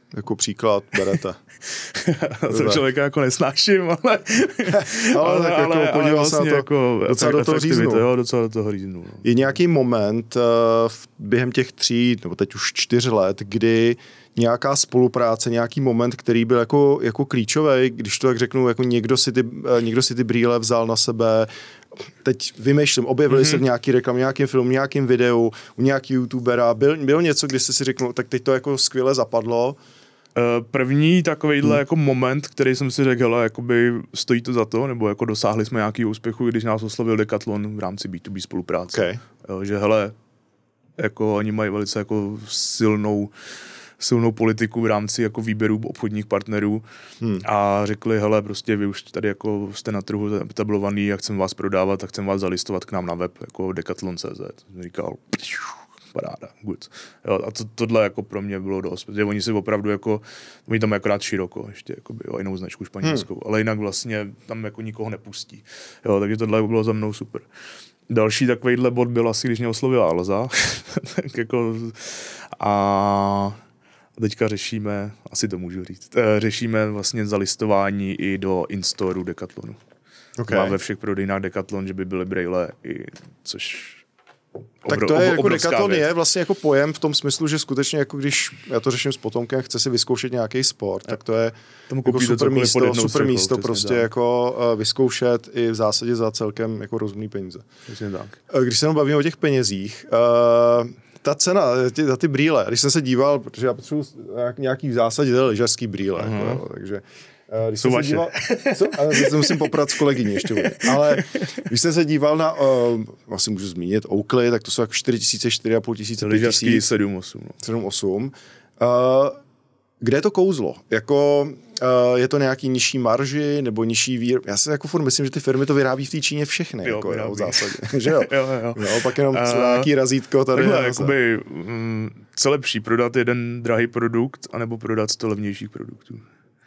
[SPEAKER 1] jako příklad berete?
[SPEAKER 2] To člověka jako nesnáším, ale...
[SPEAKER 1] ale tak jako
[SPEAKER 2] ale,
[SPEAKER 1] podíval
[SPEAKER 2] ale
[SPEAKER 1] se na
[SPEAKER 2] vlastně
[SPEAKER 1] to,
[SPEAKER 2] jako
[SPEAKER 1] docela do toho říznu.
[SPEAKER 2] Jo, docela do toho říznu. No.
[SPEAKER 1] Je nějaký moment uh, během těch tří, nebo teď už čtyř let, kdy nějaká spolupráce, nějaký moment, který byl jako, jako klíčový, když to tak řeknu, jako někdo si ty, někdo si ty brýle vzal na sebe, teď vymýšlím, objevili mm-hmm. se v nějaký reklam, nějakým filmu, nějakým videu, u nějaký youtubera, byl, bylo něco, kdy jste si řekl, tak teď to jako skvěle zapadlo.
[SPEAKER 2] První takovejhle hmm. jako moment, který jsem si řekl, hele, jakoby stojí to za to, nebo jako dosáhli jsme nějaký úspěchu, když nás oslovil Decathlon v rámci bé dvě bé spolupráce.
[SPEAKER 1] Okay.
[SPEAKER 2] Jo, že hele, jako oni mají velice jako silnou silnou politiku v rámci jako výběru obchodních partnerů hmm. a řekli, hele, prostě vy už tady jako jste na trhu etablovaný a chcem vás prodávat a chcem vás zalistovat k nám na web, jako decathlon tečka cé zet. Jsem říkal, paráda, good. Jo, a to, tohle jako pro mě bylo dost, protože oni si opravdu jako, oni tam akorát široko ještě, jakoby, jo, jinou značku španělskou, hmm. ale jinak vlastně tam jako nikoho nepustí. Jo, takže tohle bylo za mnou super. Další takovýhle bod byl asi, když mě oslovila Alza. tak jako a teďka řešíme, asi to můžu říct, řešíme vlastně zalistování i do in-storeu Decathlonu. Okay. Má ve všech prodejnách Decathlon, že by byly brejle, i, což
[SPEAKER 1] tak to je jako Decathlon je vlastně jako pojem v tom smyslu, že skutečně jako když já to řeším s potomkem, chce si vyzkoušet nějaký sport, tak to je jako super místo, super místo prostě tak. jako uh, vyzkoušet i v zásadě za celkem jako rozumný peníze.
[SPEAKER 2] Tak.
[SPEAKER 1] Když se jenom bavíme o těch penězích, uh, ta cena ty, za ty brýle, když jsem se díval, protože já potřebuji nějaký v zásadě lyžařský brýle, uh-huh. jako, takže Když
[SPEAKER 2] jsou vaše.
[SPEAKER 1] Díval, co, ale to musím poprat s kolegyní ještě bude. Ale když jsem se díval na, uh, asi můžu zmínit, Oakley, tak to jsou jako čtyři tisíce, čtyři a půl tisíce, pět tisíc.
[SPEAKER 2] sedm osm.
[SPEAKER 1] sedm osm. Uh, kde je to kouzlo? Jako, uh, je to nějaký nižší marži nebo nižší výrob? Já si jako furt myslím, že ty firmy to vyrábí v té Číně všechny.
[SPEAKER 2] Jo,
[SPEAKER 1] jako, jo, v zásadě. že jo?
[SPEAKER 2] jo, jo.
[SPEAKER 1] jo, pak jenom uh, nějaký razítko tady.
[SPEAKER 2] Takhle, jakoby, mm, co lepší, prodat jeden drahý produkt, anebo prodat sto levnějších produktů?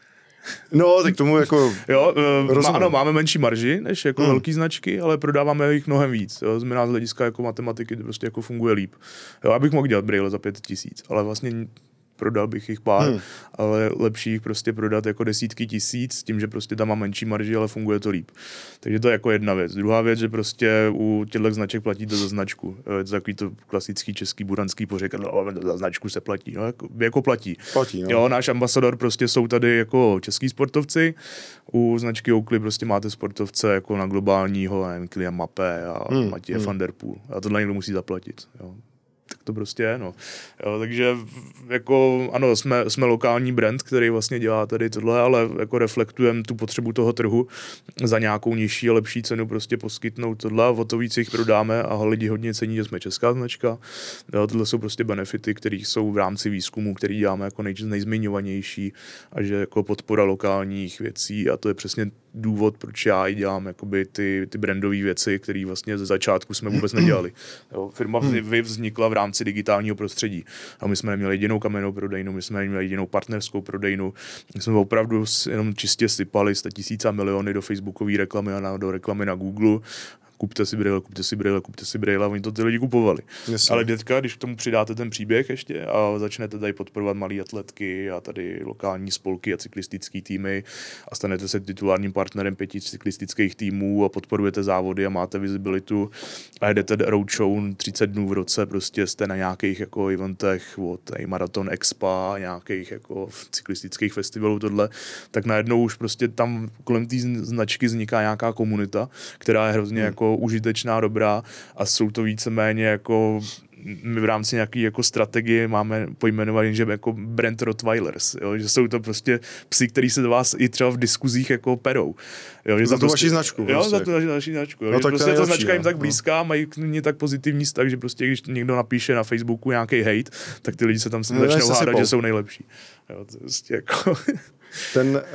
[SPEAKER 1] No, tak tomu jako
[SPEAKER 2] jo, má, ano, máme menší marži než jako hmm. velký značky, ale prodáváme jich mnohem víc. Jo, znamená z hlediska jako matematiky to prostě jako funguje líp. Jo, abych mohl dělat brýle za pět tisíc, ale vlastně prodal bych jich pár, hmm. ale lepší jich prostě prodat jako desítky tisíc s tím, že prostě tam má menší marži, ale funguje to líp. Takže to je jako jedna věc. Druhá věc, že prostě u těchto značek platíte za značku. Je to takový to klasický český buranský pořek, no, za značku se platí. No, jako, jako platí.
[SPEAKER 1] platí no.
[SPEAKER 2] Jo, náš ambasador prostě jsou tady jako český sportovci. U značky Oakley prostě máte sportovce jako na globálního, nevím, Kylian Mbappé a hmm. Matěje hmm. van der Poel. A tohle někdo musí zaplatit. Jo. Tak to prostě je, no. Jo, takže jako, ano, jsme, jsme lokální brand, který vlastně dělá tady tohle, ale jako reflektujeme tu potřebu toho trhu za nějakou nižší a lepší cenu prostě poskytnout tohle, o to víc jich prodáme a lidi hodně cení, že jsme česká značka. Jo, tohle jsou prostě benefity, které jsou v rámci výzkumu, který děláme jako nej, nejzmiňovanější a že jako podpora lokálních věcí a to je přesně důvod, proč já i dělám jakoby ty, ty brandové věci, které vlastně ze začátku jsme vůbec nedělali. Jo, firma vznikla v rámci digitálního prostředí. A my jsme neměli jedinou kamennou prodejnu, my jsme neměli jedinou partnerskou prodejnu. My jsme opravdu jenom čistě sypali sta tisíce miliony do facebookové reklamy a na, do reklamy na Google. Kupte si brýle, kupte si brýle, kupte si brýle, a oni to ty lidi kupovali. Yes. Ale teďka, když k tomu přidáte ten příběh ještě a začnete tady podporovat malé atletky a tady lokální spolky a cyklistické týmy a stanete se titulárním partnerem pěti cyklistických týmů a podporujete závody a máte vizibilitu a jedete roadshow třicet dnů v roce, prostě jste na nějakých jako eventech od Marathon Expa, nějakých jako cyklistických festivalů tohle, tak najednou už prostě tam kolem té značky vzniká nějaká komunita, která je hrozně hmm. jako užitečná, dobrá a jsou to víceméně jako my v rámci nějaký jako strategie máme pojmenovaný, že jako brand Rottweilers, jo? Že jsou to prostě psi, který se do vás i třeba v diskuzích jako perou. Jo? Že
[SPEAKER 1] za tu
[SPEAKER 2] prostě,
[SPEAKER 1] vaši značku.
[SPEAKER 2] Jo,
[SPEAKER 1] prostě.
[SPEAKER 2] za tu vaši značku. Jo?
[SPEAKER 1] No,
[SPEAKER 2] že prostě ta značka jim
[SPEAKER 1] no.
[SPEAKER 2] tak blízká, mají k ní tak pozitivní vztah, že prostě když někdo napíše na Facebooku nějaký hate, tak ty lidi se tam se no, začnou hádat, že jsou nejlepší. Jo? To je prostě jako...
[SPEAKER 1] Ten, uh,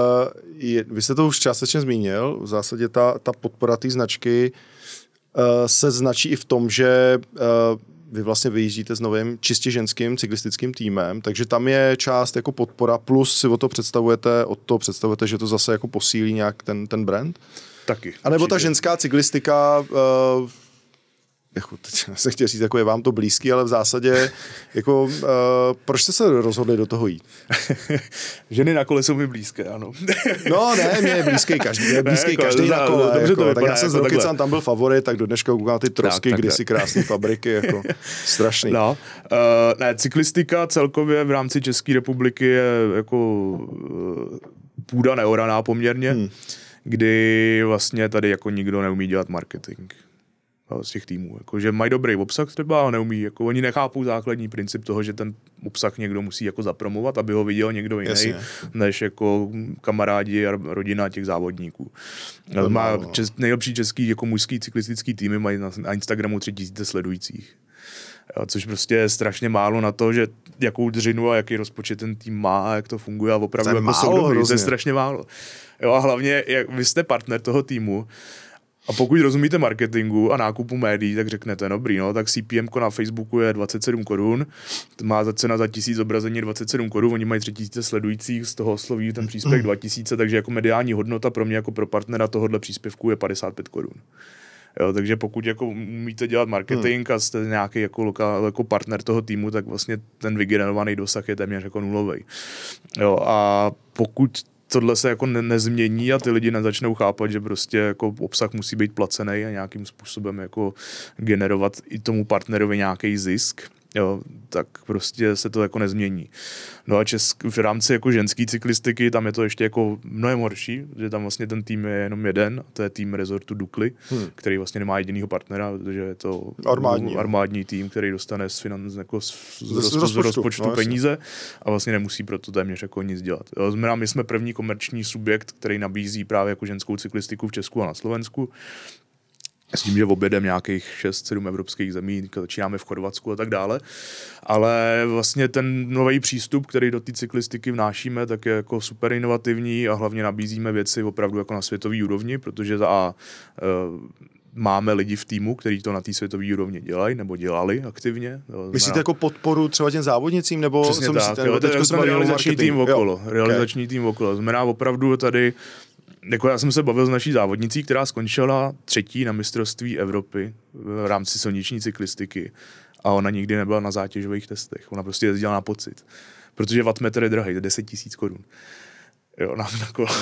[SPEAKER 1] je, vy jste to už částečně zmínil, v zásadě ta, ta podpora té značky uh, se značí i v tom, že uh, vy vlastně vyjíždíte s novým čistě ženským cyklistickým týmem, takže tam je část jako podpora, plus si o to představujete, od toho představujete, že to zase jako posílí nějak ten, ten brand?
[SPEAKER 2] Taky.
[SPEAKER 1] A nebo ta ženská cyklistika uh, jako, teď se chtěl říct, jako je vám to blízký, ale v zásadě, jako, uh, proč jste se rozhodli do toho jít?
[SPEAKER 2] Ženy na kole jsou mi blízké, ano.
[SPEAKER 1] No ne, mě je blízký každý, je blízký ne, každý na kole. Dobře jako, to tak já jsem z Rokycan tam byl favorit, tak do dneška koukám ty trosky, tak, tak, kdysi krásné fabriky, jako strašný.
[SPEAKER 2] No, uh, ne, cyklistika celkově v rámci České republiky je jako uh, půda neoraná poměrně, hmm. kdy vlastně tady jako nikdo neumí dělat marketing z těch týmů. Jako, že mají dobrý obsah třeba, ale neumí. Jako, oni nechápou základní princip toho, že ten obsah někdo musí jako zapromovat, aby ho viděl někdo jiný, Jasně. než jako kamarádi a rodina těch závodníků. No, má čes, nejlepší český jako mužský cyklistický týmy mají na, na Instagramu tři tisíce sledujících. Jo, což prostě je strašně málo na to, že jakou dřinu a jaký rozpočet ten tým má a jak to funguje a opravdu jako jsou dobrý. To je strašně málo. Jo, a hlavně, jak vy jste partner toho týmu, a pokud rozumíte marketingu a nákupu médií, tak řeknete, no dobrý, no, tak C P M na Facebooku je dvacet sedm korun, má za cena za tisíc zobrazení dvacet sedm korun, oni mají tři tisíce sledujících, z toho osloví ten příspěvek dva tisíce, takže jako mediální hodnota pro mě jako pro partnera tohohle příspěvku je padesát pět korun. Jo, takže pokud jako umíte dělat marketing hmm. a jste nějaký jako, lokál, jako partner toho týmu, tak vlastně ten vygenerovaný dosah je téměř jako nulový. Jo, a pokud tohle se jako ne- nezmění a ty lidi nezačnou chápat, že prostě jako obsah musí být placený a nějakým způsobem jako generovat i tomu partnerovi nějaký zisk, jo, tak prostě se to jako nezmění. No a česk, v rámci jako ženský cyklistiky tam je to ještě jako mnohem horší, že tam vlastně ten tým je jenom jeden, a to je tým rezortu Dukly, hmm. který vlastně nemá jedinýho partnera, protože je to armádní, armádní tým, který dostane z, financ, jako z, z, z, rozpočtu, z rozpočtu no, peníze a vlastně nemusí pro to téměř jako nic dělat. Jo, znamená, my jsme první komerční subjekt, který nabízí právě jako ženskou cyklistiku v Česku a na Slovensku. S tím, že objedeme nějakých šest sedm evropských zemí, začínáme v Chorvatsku a tak dále. Ale vlastně ten nový přístup, který do té cyklistiky vnášíme, tak je jako super inovativní a hlavně nabízíme věci opravdu jako na světové úrovni, protože za A e, máme lidi v týmu, kteří to na té světové úrovni dělají nebo dělali aktivně.
[SPEAKER 1] Myslíte jako podporu třeba těm závodnicím? Nebo
[SPEAKER 2] přesně
[SPEAKER 1] co
[SPEAKER 2] tak,
[SPEAKER 1] myslíte?
[SPEAKER 2] Jo, to je jako realizační
[SPEAKER 1] marketing.
[SPEAKER 2] tým okolo.
[SPEAKER 1] Jo.
[SPEAKER 2] Realizační okay. tým okolo. Znamená opravdu tady jako já jsem se bavil s naší závodnicí, která skončila třetí na mistrovství Evropy v rámci silniční cyklistiky a ona nikdy nebyla na zátěžových testech. Ona prostě jezdila na pocit. Protože wattmetr je drahý, to je deset tisíc korun. Jo, nám na kolo.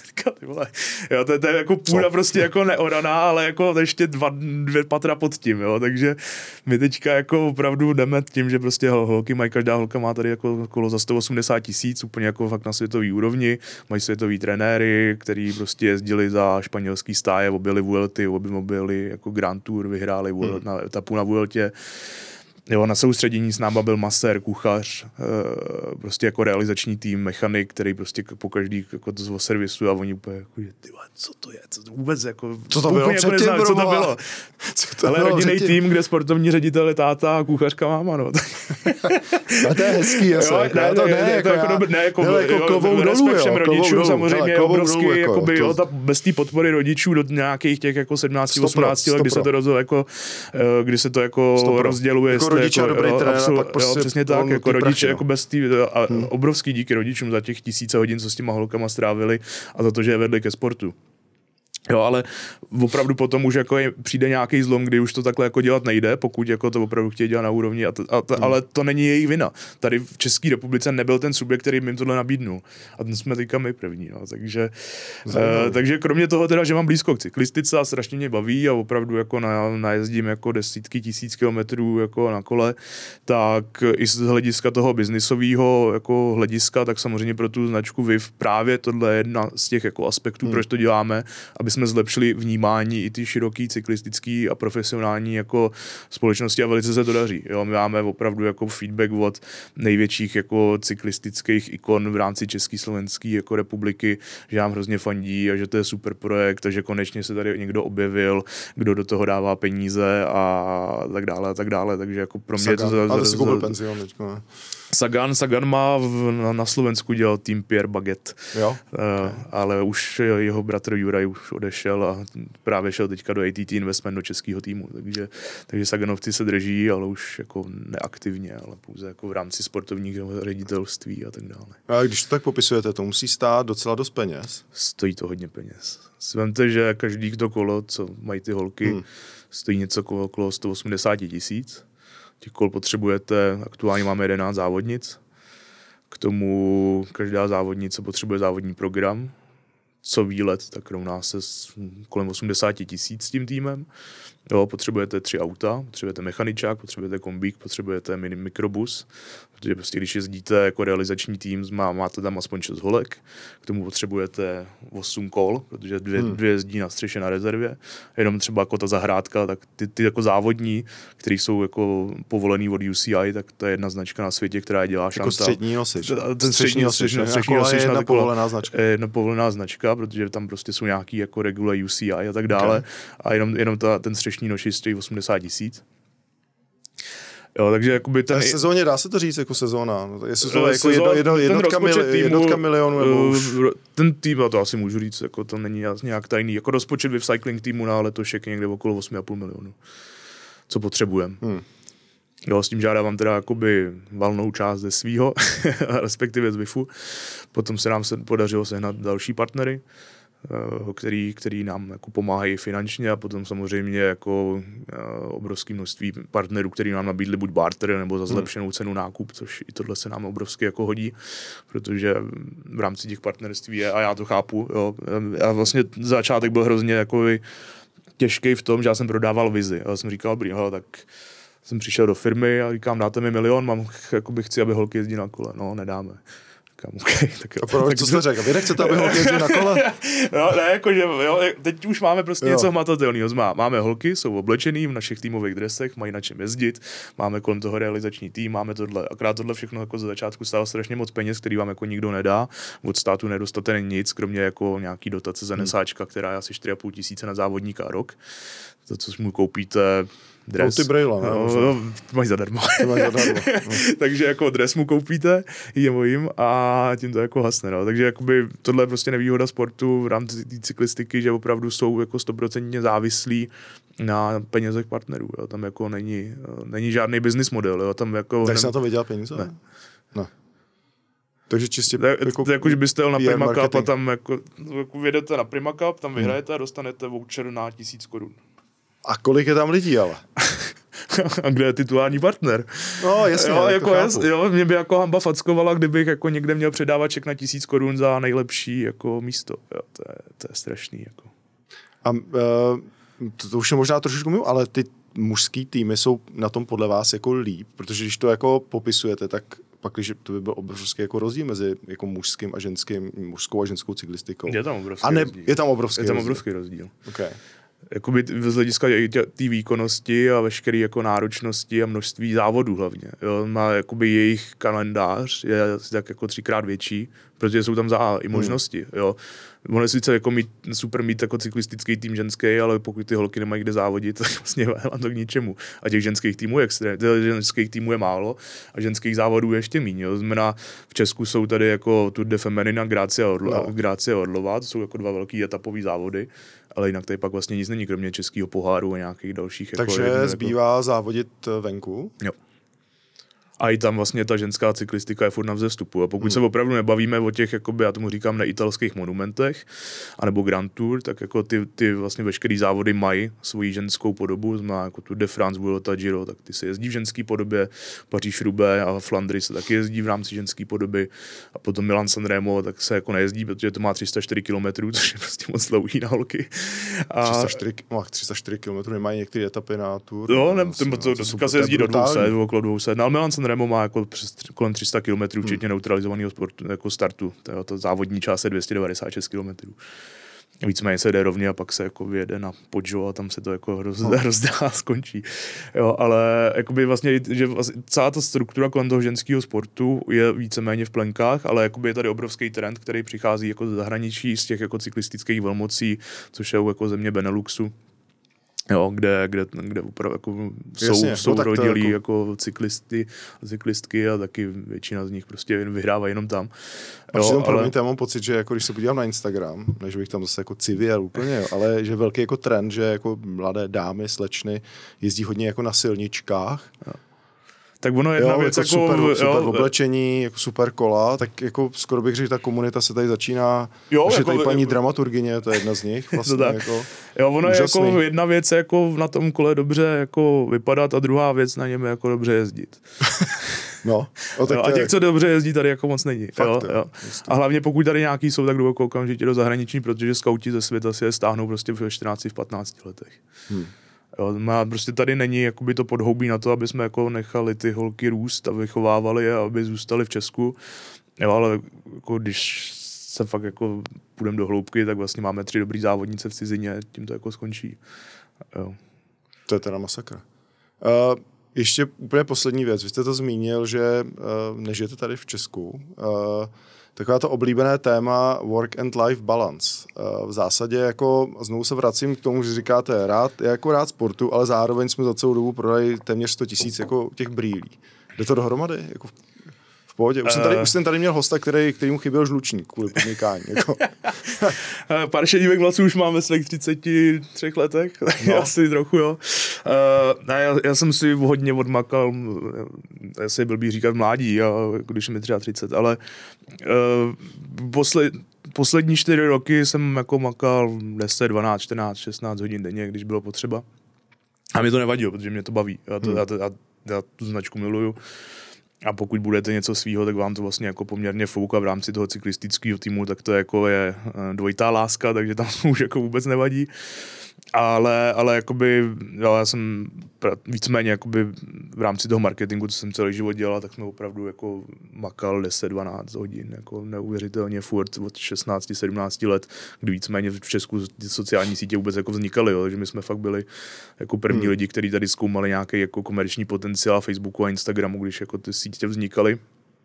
[SPEAKER 2] Jo, to, to je jako půda Co? prostě jako neoraná, ale jako ještě dva, dvě patra pod tím, jo, takže my teďka jako opravdu jdeme tím, že prostě holky mají, každá holka má tady jako kolo za sto osmdesát tisíc, úplně jako fakt na světový úrovni, mají světový trenéry, který prostě jezdili za španělský stáje, objeli Vuelty, objeli jako Grand Tour, vyhráli hmm. na etapu na Vueltě. Jo, na soustředění s náma byl masér, kuchař, e, prostě jako realizační tým, mechanik, který prostě po každý jako to z servisu a oni úplně jako, ty co to je, co to vůbec jako,
[SPEAKER 1] co to bylo
[SPEAKER 2] jako neznám, co to bylo. Co to ale rodinný tým, kde sportovní ředitel je táta a kuchařka máma, no.
[SPEAKER 1] A to je hezký, asi.
[SPEAKER 2] Jo, ne, to ne, ne, jako, jako, já, ne, jako, hele, jako klobou dolů, všem jo, rodičům, dolů, samozřejmě je obrovský, dolů, jako, jakoby, to... jo, ta, bez té podpory rodičů do nějakých těch jako sedmnáct osmnáct let, kdy se to rozdělilo, jako, kdy se to jako rozděluje,
[SPEAKER 1] rodiče a dobrý trenér,
[SPEAKER 2] absol-
[SPEAKER 1] pak prostě
[SPEAKER 2] jo, přesně tak, jako rodiče,
[SPEAKER 1] prachy,
[SPEAKER 2] jako bez tý, a hmm. obrovský díky rodičům za těch tisíce hodin, co s těma holkama strávili a za to, že je vedli ke sportu. Jo, ale opravdu potom už jako je, přijde nějaký zlom, kdy už to takhle jako dělat nejde, pokud jako to opravdu chtějí dělat na úrovni, a to, a to, hmm. ale to není jejich vina. Tady v České republice nebyl ten subjekt, který jim tohle nabídnul. A ten jsme teďka my první. No. Takže, eh, takže kromě toho teda, že mám blízko k cyklistice a strašně mě baví a opravdu jako na, najezdím jako desítky tisíc kilometrů jako na kole, tak i z hlediska toho biznisového jako hlediska, tak samozřejmě pro tu značku V I V právě tohle je jedna z těch jako aspektů, hmm. proč to děláme, aby jsme zlepšili vnímání i ty široký cyklistický a profesionální jako společnosti a velice se to daří. Jo, my máme opravdu jako feedback od největších jako cyklistických ikon v rámci České slovenské jako republiky, že nám hrozně fandí a že to je super projekt a že konečně se tady někdo objevil, kdo do toho dává peníze a tak dále a tak dále. Takže jako pro mě
[SPEAKER 1] Sagan.
[SPEAKER 2] to...
[SPEAKER 1] Ale si koupil penzion teďko,
[SPEAKER 2] Sagan, Sagan má v, na, na Slovensku dělal tým Pierre Baguette.
[SPEAKER 1] Jo?
[SPEAKER 2] Uh, ale už jeho bratr Juraj už odešel a právě šel teďka do A T T Investment do českého týmu. Takže, takže Saganovci se drží, ale už jako neaktivně, ale pouze jako v rámci sportovního ředitelství a tak dále.
[SPEAKER 1] A když to tak popisujete, to musí stát docela dost peněz.
[SPEAKER 2] Stojí to hodně peněz. Zvemte, že každý to kolo, co mají ty holky, hmm. stojí něco okolo sto osmdesát tisíc. Těch kol potřebujete, aktuálně máme jedenáct závodnic. K tomu každá závodnice potřebuje závodní program. Co výlet, tak rovná se s kolem osmdesát tisíc s tím týmem. Jo, potřebujete tři auta, potřebujete mechaničák, potřebujete kombík, potřebujete mini mikrobus, protože prostě když jezdíte jako realizační tým, má, máte tam aspoň šest holek, k tomu potřebujete osm kol, protože dvě, hmm. dvě jezdí na střeše na rezervě, jenom třeba jako ta zahrádka, tak ty, ty jako závodní, který jsou jako povolený od U C I, tak to je jedna značka na světě, která dělá Chantal.
[SPEAKER 1] Jako střední nosič.
[SPEAKER 2] Ten střední nosič, no, střední nosič
[SPEAKER 1] je jedna povolená značka.
[SPEAKER 2] Jedna povolená značka, protože tam prostě jsou nějaký jako regule U C I a tak dále. Okay. A jenom, jenom ta, ten střešní nosič stojí osmdesát tisíc. Jo, takže jakoby ten...
[SPEAKER 1] V sezóně dá se to říct jako sezóna? Jestli to je jako jedno, jedno, jednotka, mili, týmu, jednotka milionu nebo už...
[SPEAKER 2] Ten tým, a to asi můžu říct, jako to není nějak tajný. Jako rozpočet v cycling týmu na letošek je někde okolo osm a půl milionu. Co potřebujeme. Hmm. Jo, s tím žádám teda jakoby valnou část ze svýho, respektive z V I F U. Potom se nám se podařilo sehnat další partnery, který, který nám jako pomáhají finančně a potom samozřejmě jako obrovské množství partnerů, který nám nabídli buď barter nebo za zlepšenou cenu nákup, což i tohle se nám obrovsky jako hodí, protože v rámci těch partnerství je, a já to chápu, jo, a vlastně začátek byl hrozně jako těžký v tom, že já jsem prodával vizi. Já jsem říkal, dobrý, hele, tak jsem přišel do firmy a říkám, dáte mi milion, mám, jakoby chci, aby holky jezdí na kole. No, nedáme. Říkám, okay, tak jo.
[SPEAKER 1] A proč,
[SPEAKER 2] tak
[SPEAKER 1] co jste řekl? Vy nechcete, aby holky jezdí na kole?
[SPEAKER 2] No, ne, jakože, jo, teď už máme prostě jo. něco hmatatelného. Máme holky, jsou oblečený v našich týmových dresech, mají na čem jezdit, máme kolem toho realizační tým, máme tohle, akorát tohle všechno jako za začátku stálo strašně moc peněz, který vám jako nikdo nedá. Od státu nedostate nic, kromě jako nějaký dotace za nesáčka, která je asi čtyři a půl tisíce na závodníka a rok. To, co mu koupíte, dres.
[SPEAKER 1] No, ty brejla, ne?
[SPEAKER 2] No, no, máš zadarmo.
[SPEAKER 1] Máš zadarmo. No.
[SPEAKER 2] Takže jako dres mu koupíte, jim jim a tím to jako hasne. No. Takže jakoby tohle je prostě nevýhoda sportu v rámci té cyklistiky, že opravdu jsou jako stoprocentně závislí na penězech partnerů. Jo. Tam jako není, není žádný business model. Jo. Tam jako
[SPEAKER 1] tak
[SPEAKER 2] ne...
[SPEAKER 1] jsi na to vydělal peníze?
[SPEAKER 2] Ne.
[SPEAKER 1] Ne. Takže čistě
[SPEAKER 2] to,
[SPEAKER 1] jako...
[SPEAKER 2] To jako, že byste jel na Prima
[SPEAKER 1] marketing.
[SPEAKER 2] Cup a tam jako, jako vyjedete na Prima Cup, tam vyhrajete a dostanete voucher na tisíc korun.
[SPEAKER 1] A kolik je tam lidí, ale?
[SPEAKER 2] A kde je titulární partner?
[SPEAKER 1] No, jasně,
[SPEAKER 2] jo, jako
[SPEAKER 1] jas,
[SPEAKER 2] jo, mě by jako hamba fackovala, kdybych jako někde měl předávaček na tisíc korun za nejlepší jako místo. Jo, to je, to je strašný. Jako.
[SPEAKER 1] A uh, to, to už je možná trošičku mimo, ale ty mužský týmy jsou na tom podle vás jako líp, protože když to jako popisujete, tak pak, když to by byl obrovský jako rozdíl mezi jako mužským a ženským, mužskou a ženskou cyklistikou.
[SPEAKER 2] Je tam obrovský
[SPEAKER 1] a ne,
[SPEAKER 2] rozdíl.
[SPEAKER 1] Je tam obrovský
[SPEAKER 2] je tam
[SPEAKER 1] rozdíl.
[SPEAKER 2] obrovský rozdíl.
[SPEAKER 1] Okay.
[SPEAKER 2] Jakoby z hlediska té výkonnosti a veškeré jako náročnosti a množství závodů hlavně. Jo, má jakoby jejich kalendář je tak jako třikrát větší, protože jsou tam za i možnosti. Hmm. Jo. Ono je sice jako mít, super mít jako cyklistický tým ženský, ale pokud ty holky nemají kde závodit, tak vlastně vám to k ničemu. A těch ženských týmů je extrém, ženských týmů je málo a ženských závodů je ještě méně. Znamená, v Česku jsou tady jako Tour de Femenina, Grácia Orlo, no. Grácia Orlová, to jsou jako dva velký etapové závody, ale jinak tady pak vlastně nic není, kromě českého poháru a nějakých dalších.
[SPEAKER 1] Takže jako, zbývá jako... závodit venku?
[SPEAKER 2] Jo. A i tam vlastně ta ženská cyklistika je furt na vzestupu. A pokud hmm. se opravdu nebavíme o těch, jakoby, já tomu říkám, neitalských monumentech, anebo Grand Tour, tak jako ty, ty vlastně veškerý závody mají svoji ženskou podobu, znamená jako Tour de France, Vuelta, Giro, tak ty se jezdí v ženské podobě, Paříž-Roubaix a Flandry se taky jezdí v rámci ženské podoby. A potom Milan-San Remo, tak se jako nejezdí, protože to má tři sta čtyři kilometrů, což je prostě moc dlouhý na holky. A... tři sta čtyři, no, tři sta čtyři kilometrů nemají některé etapy na Tour. No, ne, vlastně, to, to, to, to se jezdí do dvou set, okolo dvou set. No, Milan-San Remo má jako přes, kolem tři sta kilometrů, včetně hmm. neutralizovaného sportu, jako startu. To, to závodní část je dvě stě devadesát šest kilometrů. Víceméně se jde rovně a pak se jako vyjede na Poggio a tam se to jako roz, no. rozdá a skončí. Jo, ale jakoby vlastně, že vlastně celá ta struktura kolem toho ženského sportu je víceméně v plenkách, ale jakoby je tady obrovský trend, který přichází jako z zahraničí, z těch jako cyklistických velmocí, což je jako země Beneluxu. Jo, kde, kde, kde opravdu jako jsou, jsou no, rodilí jako... jako cyklisty, cyklistky a taky většina z nich prostě vyhrává jenom tam.
[SPEAKER 1] Jo, ale... promiňte, já mám pocit, že jako když se podívám na Instagram, než bych tam zase jako civěl úplně, jo, ale že velký jako trend, že jako mladé dámy, slečny jezdí hodně jako na silničkách.
[SPEAKER 2] Jo.
[SPEAKER 1] Tak
[SPEAKER 2] ono jedna
[SPEAKER 1] jo,
[SPEAKER 2] věc
[SPEAKER 1] jako,
[SPEAKER 2] jako...
[SPEAKER 1] super,
[SPEAKER 2] jo,
[SPEAKER 1] super oblečení, jako super kola, tak jako skoro bych řekl, že ta komunita se tady začíná, jo, jako, tady paní jako, dramaturgyně, to je jedna z nich vlastně. Jako,
[SPEAKER 2] jo, ono
[SPEAKER 1] úžasný.
[SPEAKER 2] Je jako jedna věc jako na tom kole dobře jako vypadat a druhá věc na něm jako dobře jezdit.
[SPEAKER 1] No, o, tak
[SPEAKER 2] jo, a těch, co dobře jezdí, tady jako moc není.
[SPEAKER 1] Fakt,
[SPEAKER 2] jo,
[SPEAKER 1] jo,
[SPEAKER 2] jo. A hlavně pokud tady nějaký jsou, tak jdou jako okamžitě do zahraniční, protože skauti ze světa si je stáhnou prostě v čtrnácti, v patnácti letech. Hmm. Jo, má, prostě tady není jakoby to podhoubí na to, aby jsme jako nechali ty holky růst a vychovávali je, aby zůstali v Česku. Jo, ale jako když se fakt jako půjdeme do hloubky, tak vlastně máme tři dobrý závodnice v cizině, tím to jako skončí. Jo.
[SPEAKER 1] To je teda masakr. Uh, ještě úplně poslední věc. Vy jste to zmínil, že uh, nežijete tady v Česku. Uh, Taková to oblíbené téma work and life balance. V zásadě jako, znovu se vracím k tomu, že říkáte, rád, je jako rád sportu, ale zároveň jsme za celou dobu prodali téměř sto tisíc jako těch brýlí. Jde to dohromady? Jako v pohodě? Už jsem tady, uh... už jsem tady měl hosta, který, který mu chyběl žlučník kvůli podnikání. Jako.
[SPEAKER 2] Pár šedivek vlasů už máme svých třiceti třech letech, no. Asi trochu, jo. Uh, já, já jsem si hodně odmakal, já si blbý říkat mládí, a, když mi třeba třicet, ale uh, posled, poslední čtyři roky jsem jako makal deset, dvanáct, čtrnáct, šestnáct hodin denně, když bylo potřeba. A mě to nevadilo, protože mě to baví. Já, to, hmm. já, to, já, já tu značku miluju. A pokud budete něco svýho, tak vám to vlastně jako poměrně fouká v rámci toho cyklistického týmu, tak to jako je dvojitá láska, takže tam už jako vůbec nevadí. Ale, ale jakoby, jo, já jsem víceméně jakoby v rámci toho marketingu, co jsem celý život dělal, tak jsme opravdu jako makal deset dvanáct hodin, jako neuvěřitelně furt od šestnáct sedmnáct let, kdy víceméně v Česku ty sociální sítě vůbec jako vznikaly, jo, takže my jsme fakt byli jako první hmm. lidi, kteří tady zkoumali nějaký jako komerční potenciál Facebooku a Instagramu, když jako ty sítě vznikaly.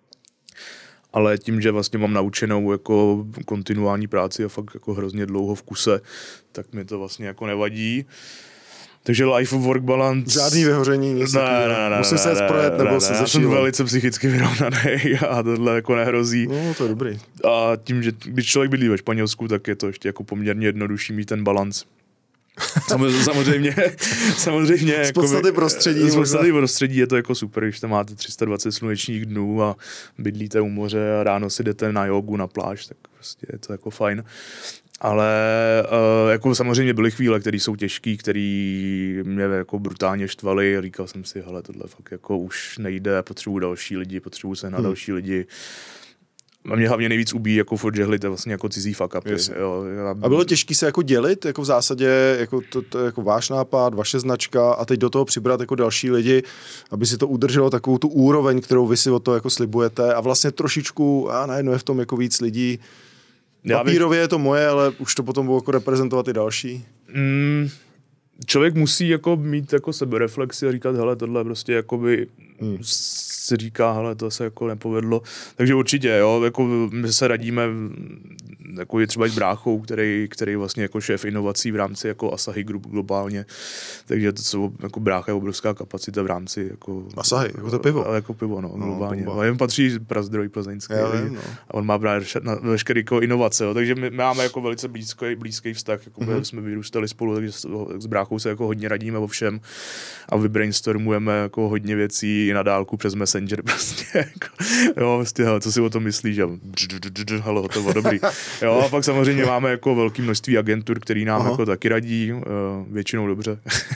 [SPEAKER 2] Ale tím, že vlastně mám naučenou jako kontinuální práci a fakt jako hrozně dlouho v kuse, tak mi to vlastně jako nevadí. Takže life work balance...
[SPEAKER 1] Žádný vyhoření, nic.
[SPEAKER 2] Ne, ne, ne,
[SPEAKER 1] musím se sprojet, nebo
[SPEAKER 2] ne,
[SPEAKER 1] se
[SPEAKER 2] ne,
[SPEAKER 1] zešívat.
[SPEAKER 2] Já jsem velice psychicky vyrovnaný a tohle jako nehrozí.
[SPEAKER 1] No, to je dobrý.
[SPEAKER 2] A tím, že když člověk bydlí ve Španělsku, tak je to ještě jako poměrně jednodušší mít ten balans. Samozřejmě, samozřejmě.
[SPEAKER 1] Z podstaty
[SPEAKER 2] jako,
[SPEAKER 1] prostředí.
[SPEAKER 2] Z podstaty prostředí je to jako super, když tam máte tři sta dvacet slunečních dnů a bydlíte u moře a ráno si jdete na jogu, na pláž, tak prostě je to jako fajn. Ale uh, jako samozřejmě byly chvíle, které jsou těžké, které mě jako brutálně štvaly. Říkal jsem si, hele, tohle fakt jako už nejde, potřebuji další lidi, potřebuji se na hmm. další lidi. A mě hlavně nejvíc ubíjí jako furt žehlit, vlastně jako cizí fuck upy. Jo.
[SPEAKER 1] A bylo těžké se jako dělit, jako v zásadě, jako to, to jako váš nápad, vaše značka a teď do toho přibrat jako další lidi, aby si to udrželo takovou tu úroveň, kterou vy si od toho jako slibujete a vlastně trošičku, a najednou je v tom jako víc lidí. Papírově je to moje, ale už to potom budou jako reprezentovat i další.
[SPEAKER 2] Mm, člověk musí jako mít jako sebereflexi a říkat, hele, tohle prostě jakoby hmm. si říká, hele, to se jako nepovedlo. Takže určitě, jo, jako my se radíme jako je třeba i s bráchou, který, který vlastně jako šéf inovací v rámci jako Asahi Group globálně. Takže to jsou, jako brácha je obrovská kapacita v rámci jako...
[SPEAKER 1] Asahi, jako to pivo.
[SPEAKER 2] Ale jako pivo, no, globálně. No, a jen patří Prazdroj plzeňský. Já vím, no. A on má právě veškeré jako inovace, jo. Takže my máme jako velice blízký, blízký vztah, jako mm-hmm. jsme vyrůstali spolu, takže s bráchou se jako hodně radíme o všem a vybrainstormujeme jako hodně věcí i na dálku přes Messenger prostě. Jako, jo, prostě, hele, co si o tom myslíš? A halo, hotovo, dobrý. Jo, a pak samozřejmě máme jako velké množství agentur, který nám Aha. jako taky radí, většinou dobře.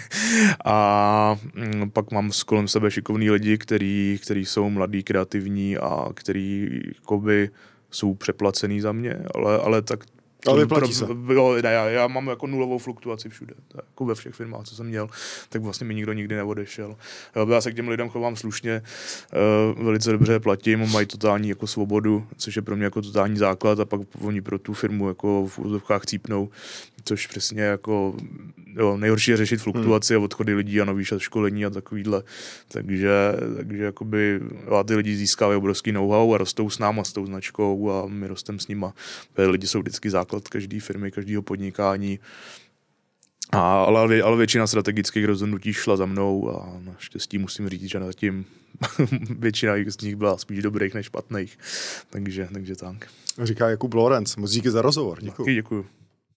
[SPEAKER 2] A pak mám kolem sebe šikovný lidi, který, který jsou mladí, kreativní a který jakoby jsou přeplacený za mě, ale, ale tak
[SPEAKER 1] ale vyplatí se.
[SPEAKER 2] Jo, ne, já, já mám jako nulovou fluktuaci všude, jako ve všech firmách, co jsem měl, tak vlastně mi nikdo nikdy neodešel. Já se k těm lidem chovám slušně, uh, velice dobře platím, mají totální jako svobodu, což je pro mě jako totální základ a pak oni pro tu firmu jako v úzovkách cípnou, což přesně jako jo, nejhorší je řešit fluktuaci hmm. a odchody lidí a nový školení a takovýhle. Takže, takže jakoby, a ty lidi získávají obrovský know-how a rostou s náma, s tou značkou a my rostem s nima. Lidi jsou vždycky základ každé firmy, každého podnikání. A, ale, ale většina strategických rozhodnutí šla za mnou a naštěstí musím říct, že zatím většina z nich byla spíš dobrých než špatných. Takže, takže tak.
[SPEAKER 1] Říká Jakub Lorenc, moc díky za rozhovor. Děkuju.
[SPEAKER 2] Děkuju.